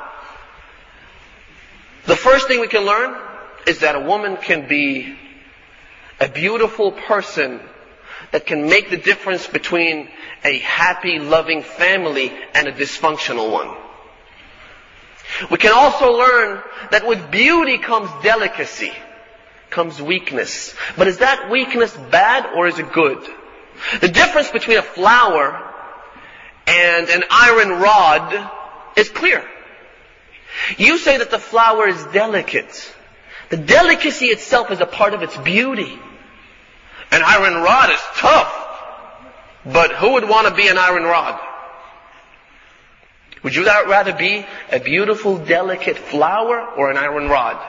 S1: the first thing we can learn is that a woman can be a beautiful person that can make the difference between a happy, loving family and a dysfunctional one. We can also learn that with beauty comes delicacy, comes weakness. But is that weakness bad or is it good? The difference between a flower and an iron rod is clear. You say that the flower is delicate. The delicacy itself is a part of its beauty. An iron rod is tough. But who would want to be an iron rod? Would you rather be a beautiful, delicate flower or an iron rod?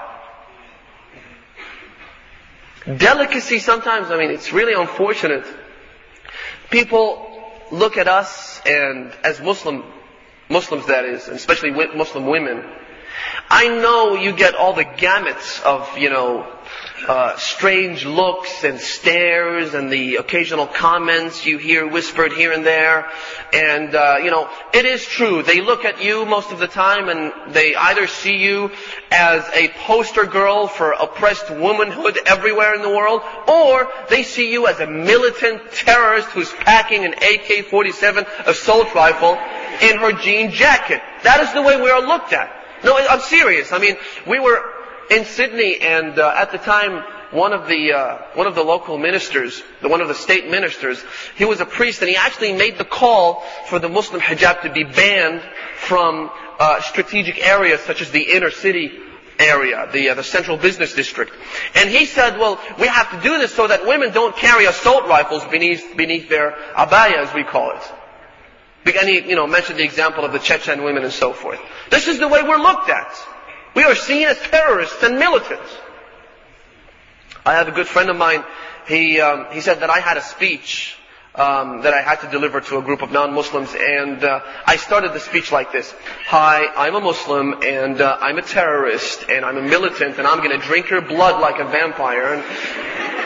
S1: Delicacy sometimes, I mean, it's really unfortunate. People look at us and as Muslim, Muslims that is, and especially Muslim women, I know you get all the gamuts of, you know, uh, strange looks and stares and the occasional comments you hear whispered here and there. And, uh, you know, it is true. They look at you most of the time and they either see you as a poster girl for oppressed womanhood everywhere in the world, or they see you as a militant terrorist who's packing an A K forty-seven assault rifle in her jean jacket. That is the way we are looked at. No, I'm serious. I mean, we were in Sydney, and uh, at the time, one of the uh, one of the local ministers, the one of the state ministers, he was a priest, and he actually made the call for the Muslim hijab to be banned from uh, strategic areas such as the inner city area, the uh, the central business district. And he said, well, we have to do this so that women don't carry assault rifles beneath beneath their abaya, as we call it. And he, you know, mentioned the example of the Chechen women and so forth. This is the way we're looked at. We are seen as terrorists and militants. I have a good friend of mine. He um, he said that I had a speech um, that I had to deliver to a group of non-Muslims, and uh, I started the speech like this: "Hi, I'm a Muslim, and uh, I'm a terrorist, and I'm a militant, and I'm going to drink your blood like a vampire." And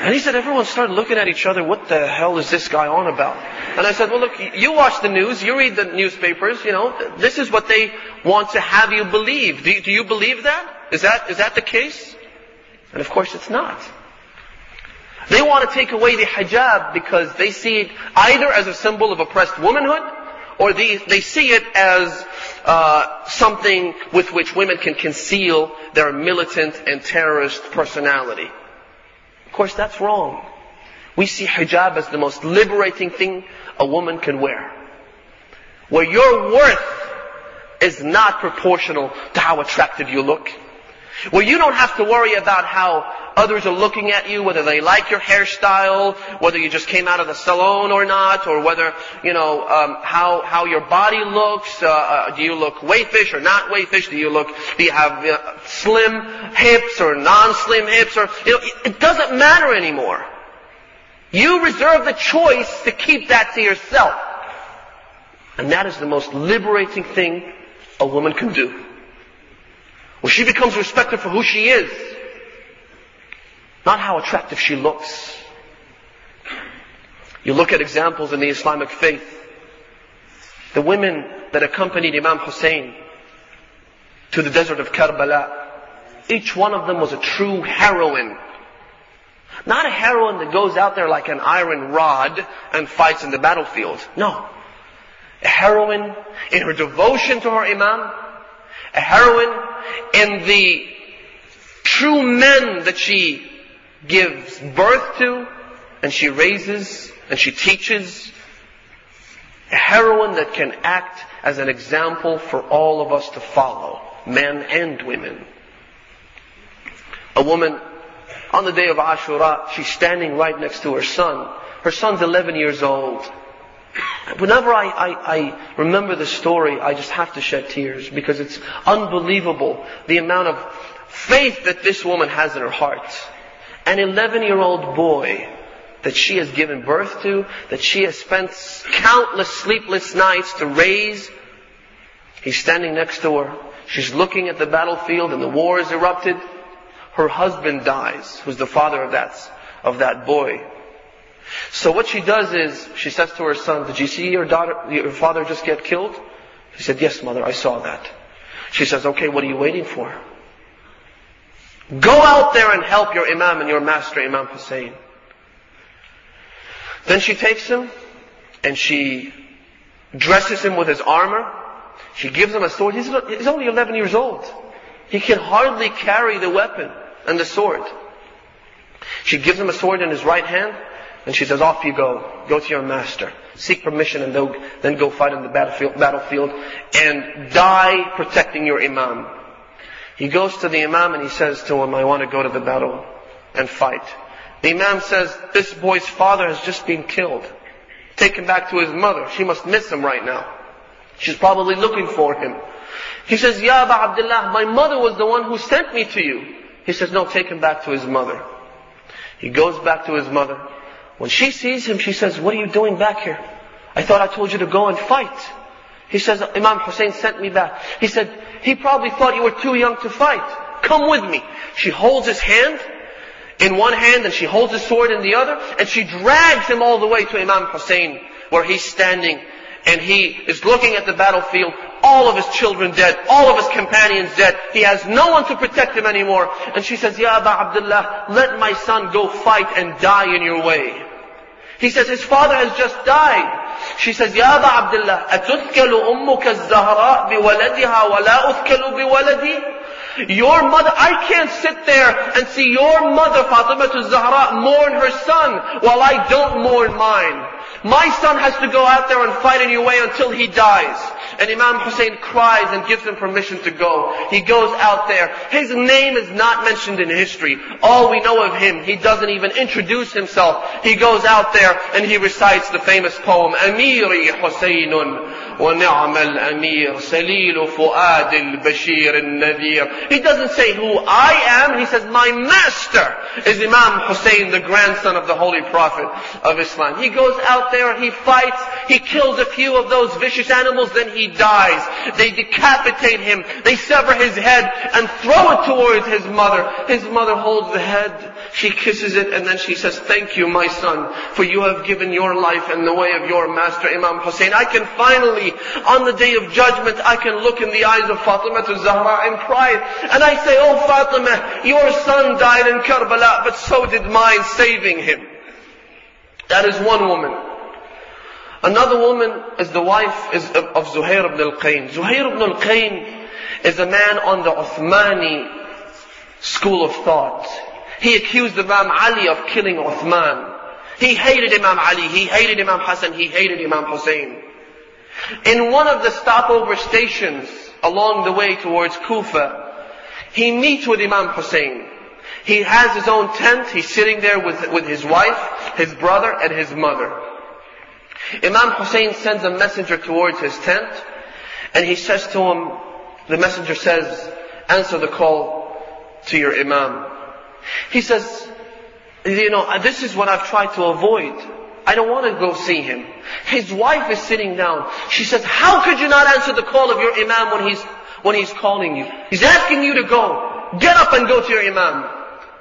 S1: And he said, everyone started looking at each other, what the hell is this guy on about? And I said, well look, you watch the news, you read the newspapers, you know, this is what they want to have you believe. Do you, do you believe that? Is that, is that the case? And of course it's not. They want to take away the hijab because they see it either as a symbol of oppressed womanhood, or they, they see it as uh, something with which women can conceal their militant and terrorist personality. Of course, that's wrong. We see hijab as the most liberating thing a woman can wear. Where your worth is not proportional to how attractive you look. Where you don't have to worry about how others are looking at you, whether they like your hairstyle, whether you just came out of the salon or not, or whether, you know, um, how how your body looks. Uh, uh, do you look wayfish or not wayfish? Do you look? Do you have uh, slim hips or non-slim hips? Or you know, it doesn't matter anymore. You reserve the choice to keep that to yourself, and that is the most liberating thing a woman can do. Where she becomes respected for who she is, not how attractive she looks. You look at examples in the Islamic faith. The women that accompanied Imam Hussein to the desert of Karbala, each one of them was a true heroine. Not a heroine that goes out there like an iron rod and fights in the battlefield. No. A heroine in her devotion to her Imam. A heroine in the true men that she gives birth to, and she raises, and she teaches. A heroine that can act as an example for all of us to follow, men and women. A woman, on the day of Ashura, she's standing right next to her son. Her son's eleven years old. Whenever I, I, I remember the story, I just have to shed tears because it's unbelievable the amount of faith that this woman has in her heart. An eleven-year-old boy that she has given birth to, that she has spent countless sleepless nights to raise. He's standing next to her. She's looking at the battlefield and the war has erupted. Her husband dies, who's the father of that, of that boy. So what she does is, she says to her son, did you see your daughter, your father just get killed? He said, yes, mother, I saw that. She says, okay, what are you waiting for? Go out there and help your Imam and your master, Imam Hussein. Then she takes him and she dresses him with his armor. She gives him a sword. He's, he's only eleven years old. He can hardly carry the weapon and the sword. She gives him a sword in his right hand. And she says, off you go. Go to your master. Seek permission and then go fight in the battlefield, battlefield and die protecting your Imam. He goes to the Imam and he says to him, I want to go to the battle and fight. The Imam says, this boy's father has just been killed. Take him back to his mother. She must miss him right now. She's probably looking for him. He says, Ya Aba Abdullah, my mother was the one who sent me to you. He says, no, take him back to his mother. He goes back to his mother. When she sees him, she says, what are you doing back here? I thought I told you to go and fight. He says, Imam Hussein sent me back. He said, he probably thought you were too young to fight. Come with me. She holds his hand in one hand and she holds his sword in the other, and she drags him all the way to Imam Hussein, where he's standing and he is looking at the battlefield. All of his children dead, all of his companions dead. He has no one to protect him anymore. And she says, Ya Aba Abdullah, let my son go fight and die in your way. He says, his father has just died. She says, Ya Aba Abdullah, أَتُثْكَلُ أُمُّكَ الزَّهْرَاء بِوَلَدِهَا وَلَا أُثْكَلُ بِوَلَدِي? Your mother, I can't sit there and see your mother, Fatima al-Zahra, mourn her son while I don't mourn mine. My son has to go out there and fight in your way until he dies. And Imam Hussein cries and gives him permission to go. He goes out there. His name is not mentioned in history. All we know of him, he doesn't even introduce himself. He goes out there and he recites the famous poem, Amiri Husaynun wa ni'am al-amir salil fuad al-bashir al-nadhir. He doesn't say who I am. He says, my master is Imam Hussein, the grandson of the Holy Prophet of Islam. He goes out there, he fights, he kills a few of those vicious animals, then he dies. They decapitate him, they sever his head and throw it towards his mother. His mother holds the head, she kisses it, and then she says, thank you, my son, for you have given your life in the way of your master, Imam Hussein. I can finally, on the day of judgment, I can look in the eyes of Fatima Zahra and cry. And I say, oh Fatima, your son died in Karbala, but so did mine, saving him. That is one woman. Another woman is the wife is of, of Zuhair ibn al-Qayn. Zuhair ibn al-Qayn is a man on the Uthmani school of thought. He accused Imam Ali of killing Uthman. He hated Imam Ali, he hated Imam Hassan, he hated Imam Hussein. In one of the stopover stations along the way towards Kufa, he meets with Imam Hussein. He has his own tent, he's sitting there with, with his wife, his brother, and his mother. Imam Hussein sends a messenger towards his tent, and he says to him, the messenger says, answer the call to your Imam. He says, you know, this is what I've tried to avoid. I don't want to go see him. His wife is sitting down. She says, how could you not answer the call of your Imam when he's, when he's calling you? He's asking you to go. Get up and go to your Imam.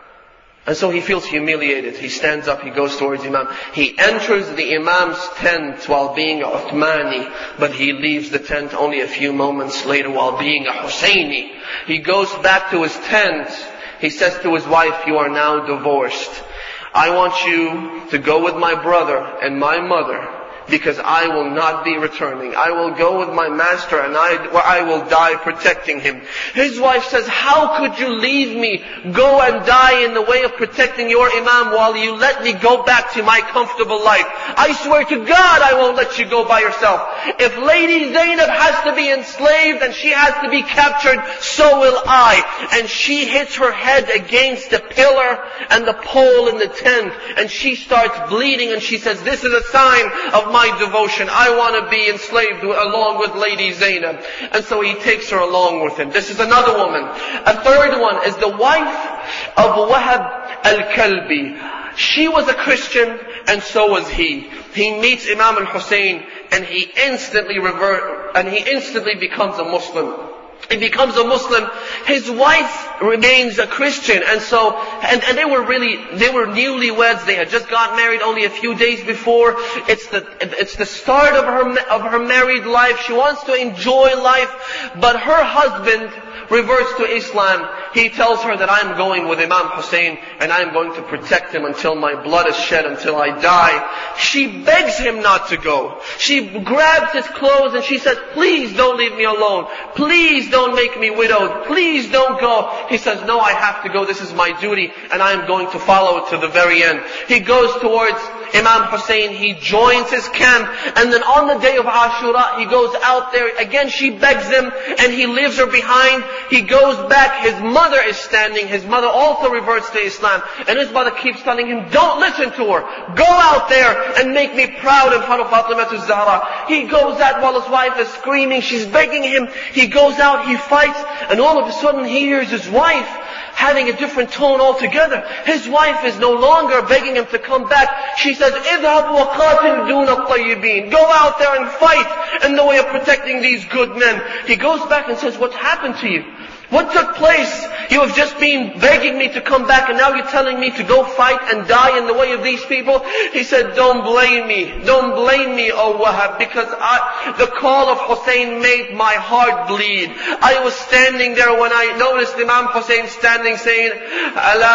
S1: And so he feels humiliated. He stands up, he goes towards Imam. He enters the Imam's tent while being a Uthmani, but he leaves the tent only a few moments later while being a Husseini. He goes back to his tent. He says to his wife, you are now divorced. I want you to go with my brother and my mother, because I will not be returning. I will go with my master and I, I will die protecting him. His wife says, how could you leave me, go and die in the way of protecting your Imam while you let me go back to my comfortable life? I swear to God I won't let you go by yourself. If Lady Zainab has to be enslaved and she has to be captured, so will I. And she hits her head against the pillar and the pole in the tent, and she starts bleeding, and she says, this is a sign of my devotion. I want to be enslaved along with Lady Zainab. And so he takes her along with him. This is another woman. A third one is the wife of Wahab al-Kalbi. She was a Christian and so was he. He meets Imam al-Hussein and he instantly revert, and he instantly becomes a Muslim. He becomes a Muslim. His wife remains a Christian, and so, and, and they were really, they were newlyweds. They had just got married only a few days before. It's the, it's the start of her, of her married life. She wants to enjoy life, but her husband reverts to Islam. He tells her that I'm going with Imam Hussein and I'm going to protect him until my blood is shed, until I die. She begs him not to go. She grabs his clothes and she says, please don't leave me alone. Please don't make me widowed. Please don't go. He says, no, I have to go. This is my duty and I am going to follow it to the very end. He goes towards Imam Hussein. He joins his camp, and then on the day of Ashura, he goes out there. Again, she begs him and he leaves her behind. He goes back. His mother is standing. His mother also reverts to Islam. And his mother keeps telling him, don't listen to her. Go out there and make me proud in front of Fatima Zahra. He goes out while his wife is screaming. She's begging him. He goes out, he fights, and all of a sudden he hears his wife having a different tone altogether. His wife is no longer begging him to come back. She says, اذهب وقاتل دون الطيبين. Go out there and fight in the way of protecting these good men. He goes back and says, what's happened to you? What took place? You have just been begging me to come back and now you're telling me to go fight and die in the way of these people? He said, don't blame me. Don't blame me, O Wahab, because I, the call of Hussein made my heart bleed. I was standing there when I noticed Imam Hussein standing saying, ألا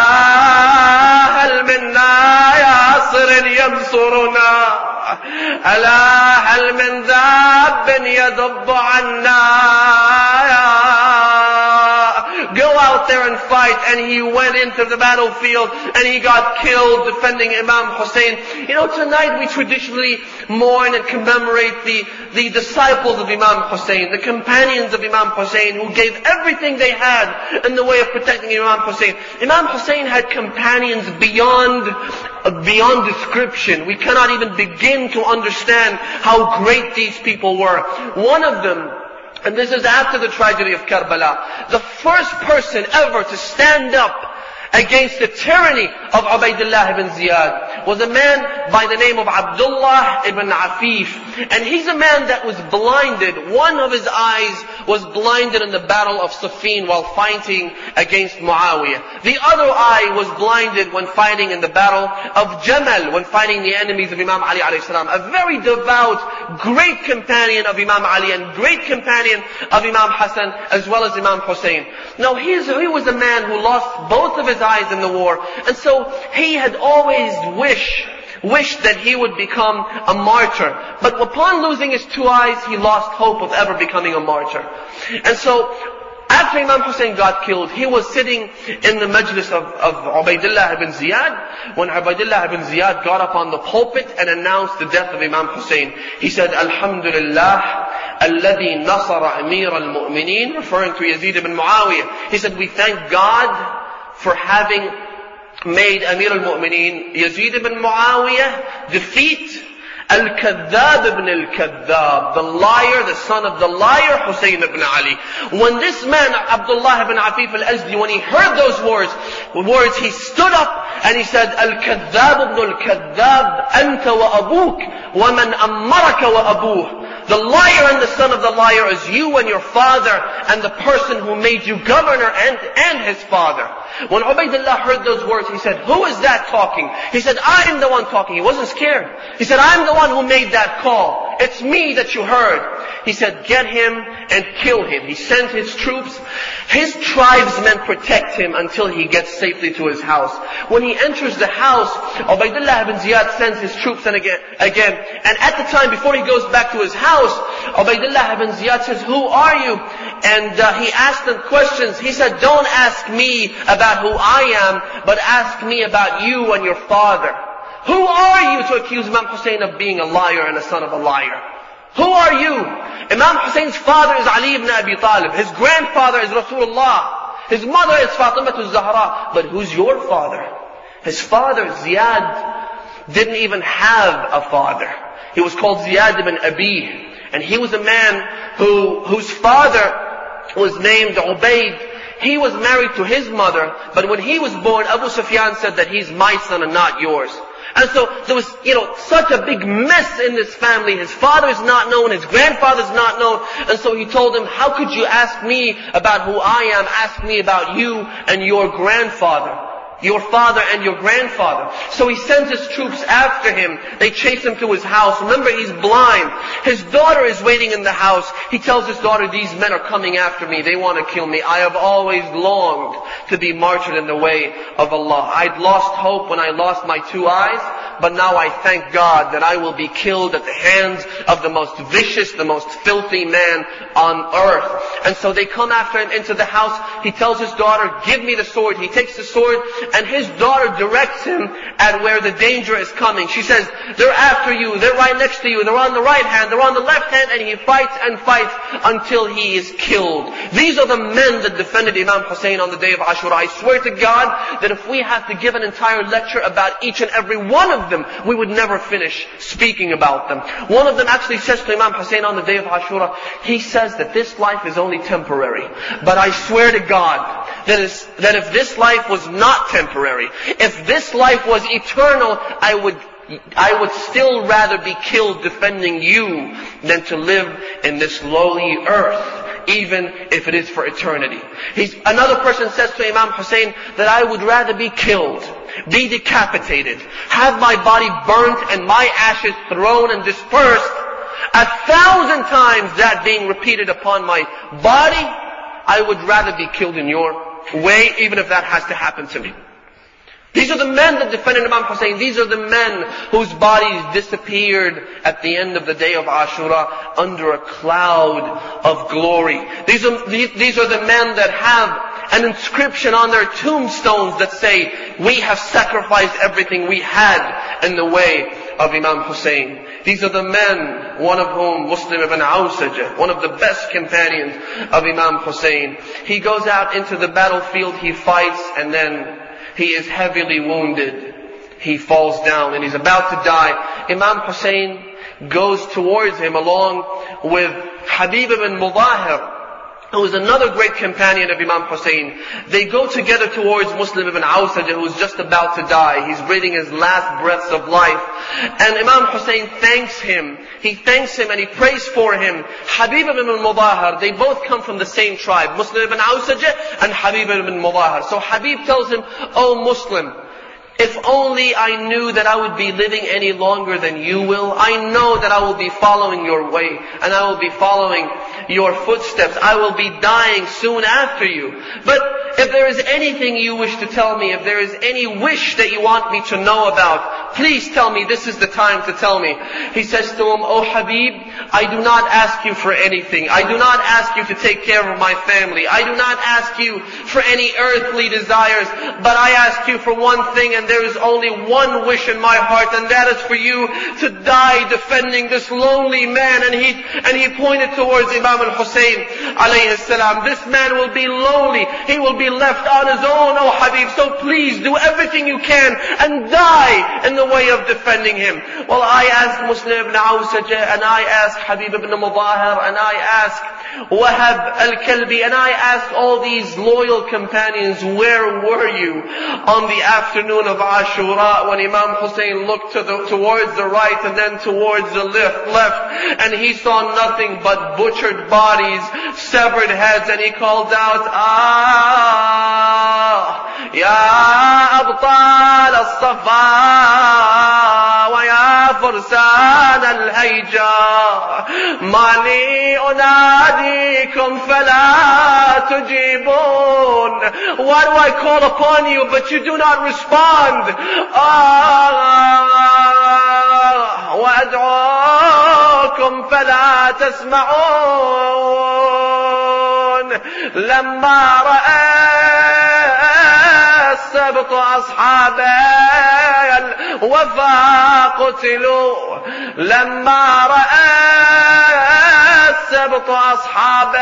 S1: هل منا ياسر ينصرنا ألا هل من ذاب يذب عنا. Go out there and fight. And he went into the battlefield and he got killed defending Imam Hussein. You know, tonight we traditionally mourn and commemorate the, the disciples of Imam Hussein, the companions of Imam Hussein who gave everything they had in the way of protecting Imam Hussein. Imam Hussein had companions beyond, beyond description. We cannot even begin to understand how great these people were. One of them, and this is after the tragedy of Karbala, the first person ever to stand up against the tyranny of Ubaydullah ibn Ziyad was a man by the name of Abdullah ibn Afif. And he's a man that was blinded. One of his eyes was blinded in the battle of Siffin while fighting against Muawiyah. The other eye was blinded when fighting in the battle of Jamal, when fighting the enemies of Imam Ali alayhi salam. A very devout, great companion of Imam Ali and great companion of Imam Hassan as well as Imam Hussein. Now he, is, he was a man who lost both of his eyes in the war, and so he had always wished wished that he would become a martyr. But upon losing his two eyes, he lost hope of ever becoming a martyr. And so after Imam Hussein got killed, he was sitting in the majlis of, of Ubaydullah ibn Ziyad. When Ubaydullah ibn Ziyad got up on the pulpit and announced the death of Imam Hussein, he said, Alhamdulillah, alladhi nasara amir al-mu'mineen, referring to Yazid ibn Muawiyah. He said, we thank God for having made Amir al-Mu'mineen Yazid ibn Muawiyah defeat Al-Kadhab ibn al-Kadhab, the liar, the son of the liar, Hussein ibn Ali. When this man, Abdullah ibn Afif al-Azdi, when he heard those words, words, he stood up and he said, Al-Kadhab ibn al-Kadhab, anta wa abuk, wa man ammaraka wa abuh. The liar and the son of the liar is you and your father and the person who made you governor and, and his father. When Ubaydullah heard those words, he said, who is that talking? He said, I am the one talking. He wasn't scared. He said, I'm the one who made that call. It's me that you heard. He said, get him and kill him. He sent his troops. His tribesmen protect him until he gets safely to his house. When he enters the house, Ubaydullah ibn Ziyad sends his troops in again, again. And at the time, before he goes back to his house, Ubaydullah ibn Ziyad says, who are you? And uh, he asked them questions. He said, don't ask me about who I am, but ask me about you and your father. Who are you to accuse Imam Hussein of being a liar and a son of a liar? Who are you? Imam Hussein's father is Ali ibn Abi Talib. His grandfather is Rasulullah. His mother is Fatima al-Zahra. But who's your father? His father, Ziyad, didn't even have a father. He was called Ziyad ibn Abi. And he was a man who, whose father was named Ubayd. He was married to his mother, but when he was born, Abu Sufyan said that he's my son and not yours. And so there was, you know, such a big mess in this family. His father is not known, his grandfather is not known. And so he told him, how could you ask me about who I am? Ask me about you and your grandfather. Your father and your grandfather. So he sends his troops after him. They chase him to his house. Remember, he's blind. His daughter is waiting in the house. He tells his daughter, these men are coming after me. They want to kill me. I have always longed to be martyred in the way of Allah. I'd lost hope when I lost my two eyes, but now I thank God that I will be killed at the hands of the most vicious, the most filthy man on earth. And so they come after him into the house. He tells his daughter, give me the sword. He takes the sword, and his daughter directs him at where the danger is coming. She says, they're after you, they're right next to you, they're on the right hand, they're on the left hand, and he fights and fights until he is killed. These are the men that defended Imam Hussein on the day of Ashura. I swear to God that if we had to give an entire lecture about each and every one of them, we would never finish speaking about them. One of them actually says to Imam Hussein on the day of Ashura, he says that this life is only temporary. But I swear to God that, is, that if this life was not temporary, if this life was eternal, I would I would still rather be killed defending you than to live in this lowly earth, even if it is for eternity. He's, another person says to Imam Hussein that I would rather be killed, be decapitated, have my body burnt and my ashes thrown and dispersed, a thousand times that being repeated upon my body. I would rather be killed in your way, even if that has to happen to me. These are the men that defended Imam Hussein. These are the men whose bodies disappeared at the end of the day of Ashura under a cloud of glory. These are, these are the men that have an inscription on their tombstones that say, we have sacrificed everything we had in the way of Imam Hussein. These are the men, one of whom, Muslim ibn Awsaj, one of the best companions of Imam Hussein. He goes out into the battlefield, he fights, and then he is heavily wounded. He falls down and he's about to die. Imam Hussein goes towards him along with Habib ibn Mudahir, who is another great companion of Imam Hussein. They go together towards Muslim ibn Awsajah, who is just about to die. He's breathing his last breaths of life. And Imam Hussein thanks him. He thanks him and he prays for him. Habib ibn Mudahar, they both come from the same tribe. Muslim ibn Awsajah and Habib ibn Mudahar. So Habib tells him, "Oh Muslim, if only I knew that I would be living any longer than you will. I know that I will be following your way and I will be following your footsteps. I will be dying soon after you. But if there is anything you wish to tell me, if there is any wish that you want me to know about, please tell me. This is the time to tell me." He says to him, "Oh Habib, I do not ask you for anything. I do not ask you to take care of my family. I do not ask you for any earthly desires. But I ask you for one thing, and there is only one wish in my heart, and that is for you to die defending this lonely man." And he, and he pointed towards Imam al-Hussein alayhi salam. "This man will be lonely. He will be left on his own, oh Habib. So please do everything you can and die in the way of defending him." Well, I asked Muslim ibn Awsajah, and I asked Habib ibn Mudahar, and I asked Wahab al-Kalbi, and I asked all these loyal companions, where were you on the afternoon of Ashura when Imam Hussein looked to the, towards the right and then towards the left, left, and he saw nothing but butchered bodies, severed heads, and he called out, "Ah, ya abtal al-Safa wa ya fursan al-Hayja, mali unadikum fala tujibun." Why do I call upon you but you do not respond? Ah, wa ad'ukum fala tasma'un. Lamma ra'a السبط أصحاب الوفا قتلوا. لما رأى السبط أصحاب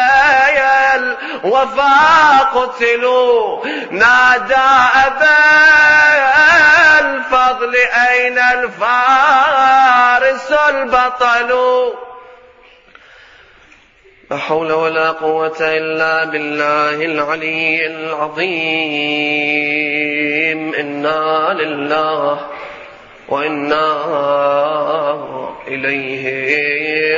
S1: الوفا قتلوا نادى أبا الفضل أين الفارس البطل. لا حول ولا قوة إلا بالله العلي العظيم. إنا لله وإنا إليه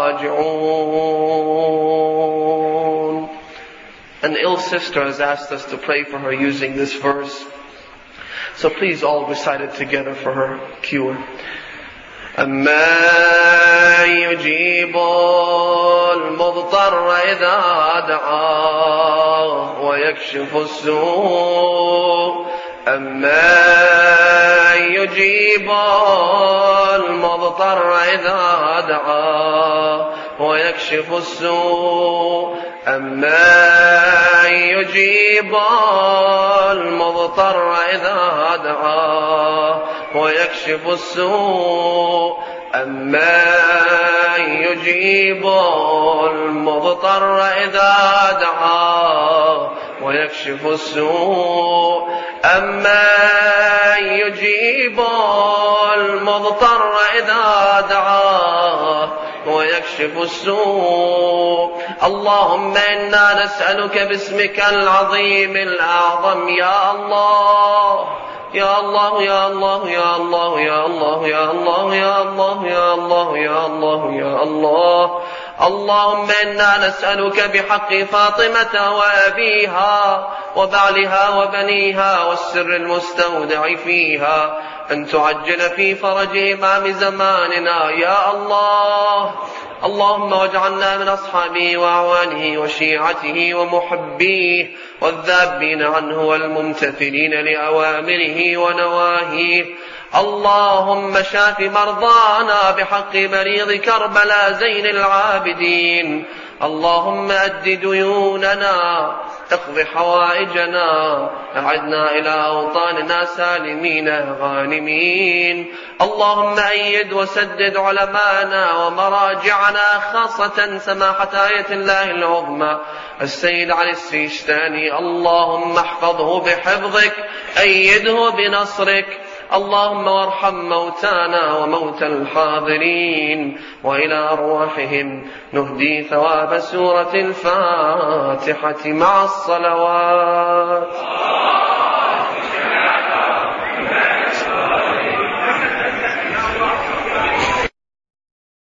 S1: راجعون. An ill sister has asked us to pray for her using this verse. So please all recite it together for her cure. أَمَّا يُجِيبُ الْمُضْطَرَّ إِذَا دَعَاهُ وَيَكْشِفُ السُّوءَ. أَمَّا يُجِيبُ الْمُضْطَرَّ إِذَا دَعَاهُ وَيَكْشِفُ السُّوءَ. أَمَّا يُجِيبُ الْمُضْطَرَّ إِذَا دَعَاهُ ويكشف السوء. أما يجيب المضطر إذا دعاه ويكشف السوء. أما يجيب المضطر إذا دعاه ويكشف السوء. اللهم إنا نسألك باسمك العظيم الأعظم يا الله يا الله يا الله يا الله يا الله يا الله يا الله يا الله يا الله يا الله. اللهم إنا نسألك بحق فاطمة وأبيها وبعلها وبنيها والسر المستودع فيها أن تعجل في فرج إمام زماننا يا الله. اللهم واجعلنا من أصحابه وأعوانه وشيعته ومحبيه والذابين عنه والممتثلين لأوامره ونواهيه. اللهم شاف مرضانا بحق مريض كربلاء زين العابدين. اللهم أد ديوننا اقض حوائجنا أعدنا إلى أوطاننا سالمين غانمين. اللهم أيد وسدد علماءنا ومراجعنا خاصة سماحة آية الله العظمى السيد علي السيستاني. اللهم احفظه بحفظك أيده بنصرك. اللهم وارحم موتانا وموتى الحاضرين، وإلى أرواحهم نهدي ثواب سورة الفاتحة مع الصلوات.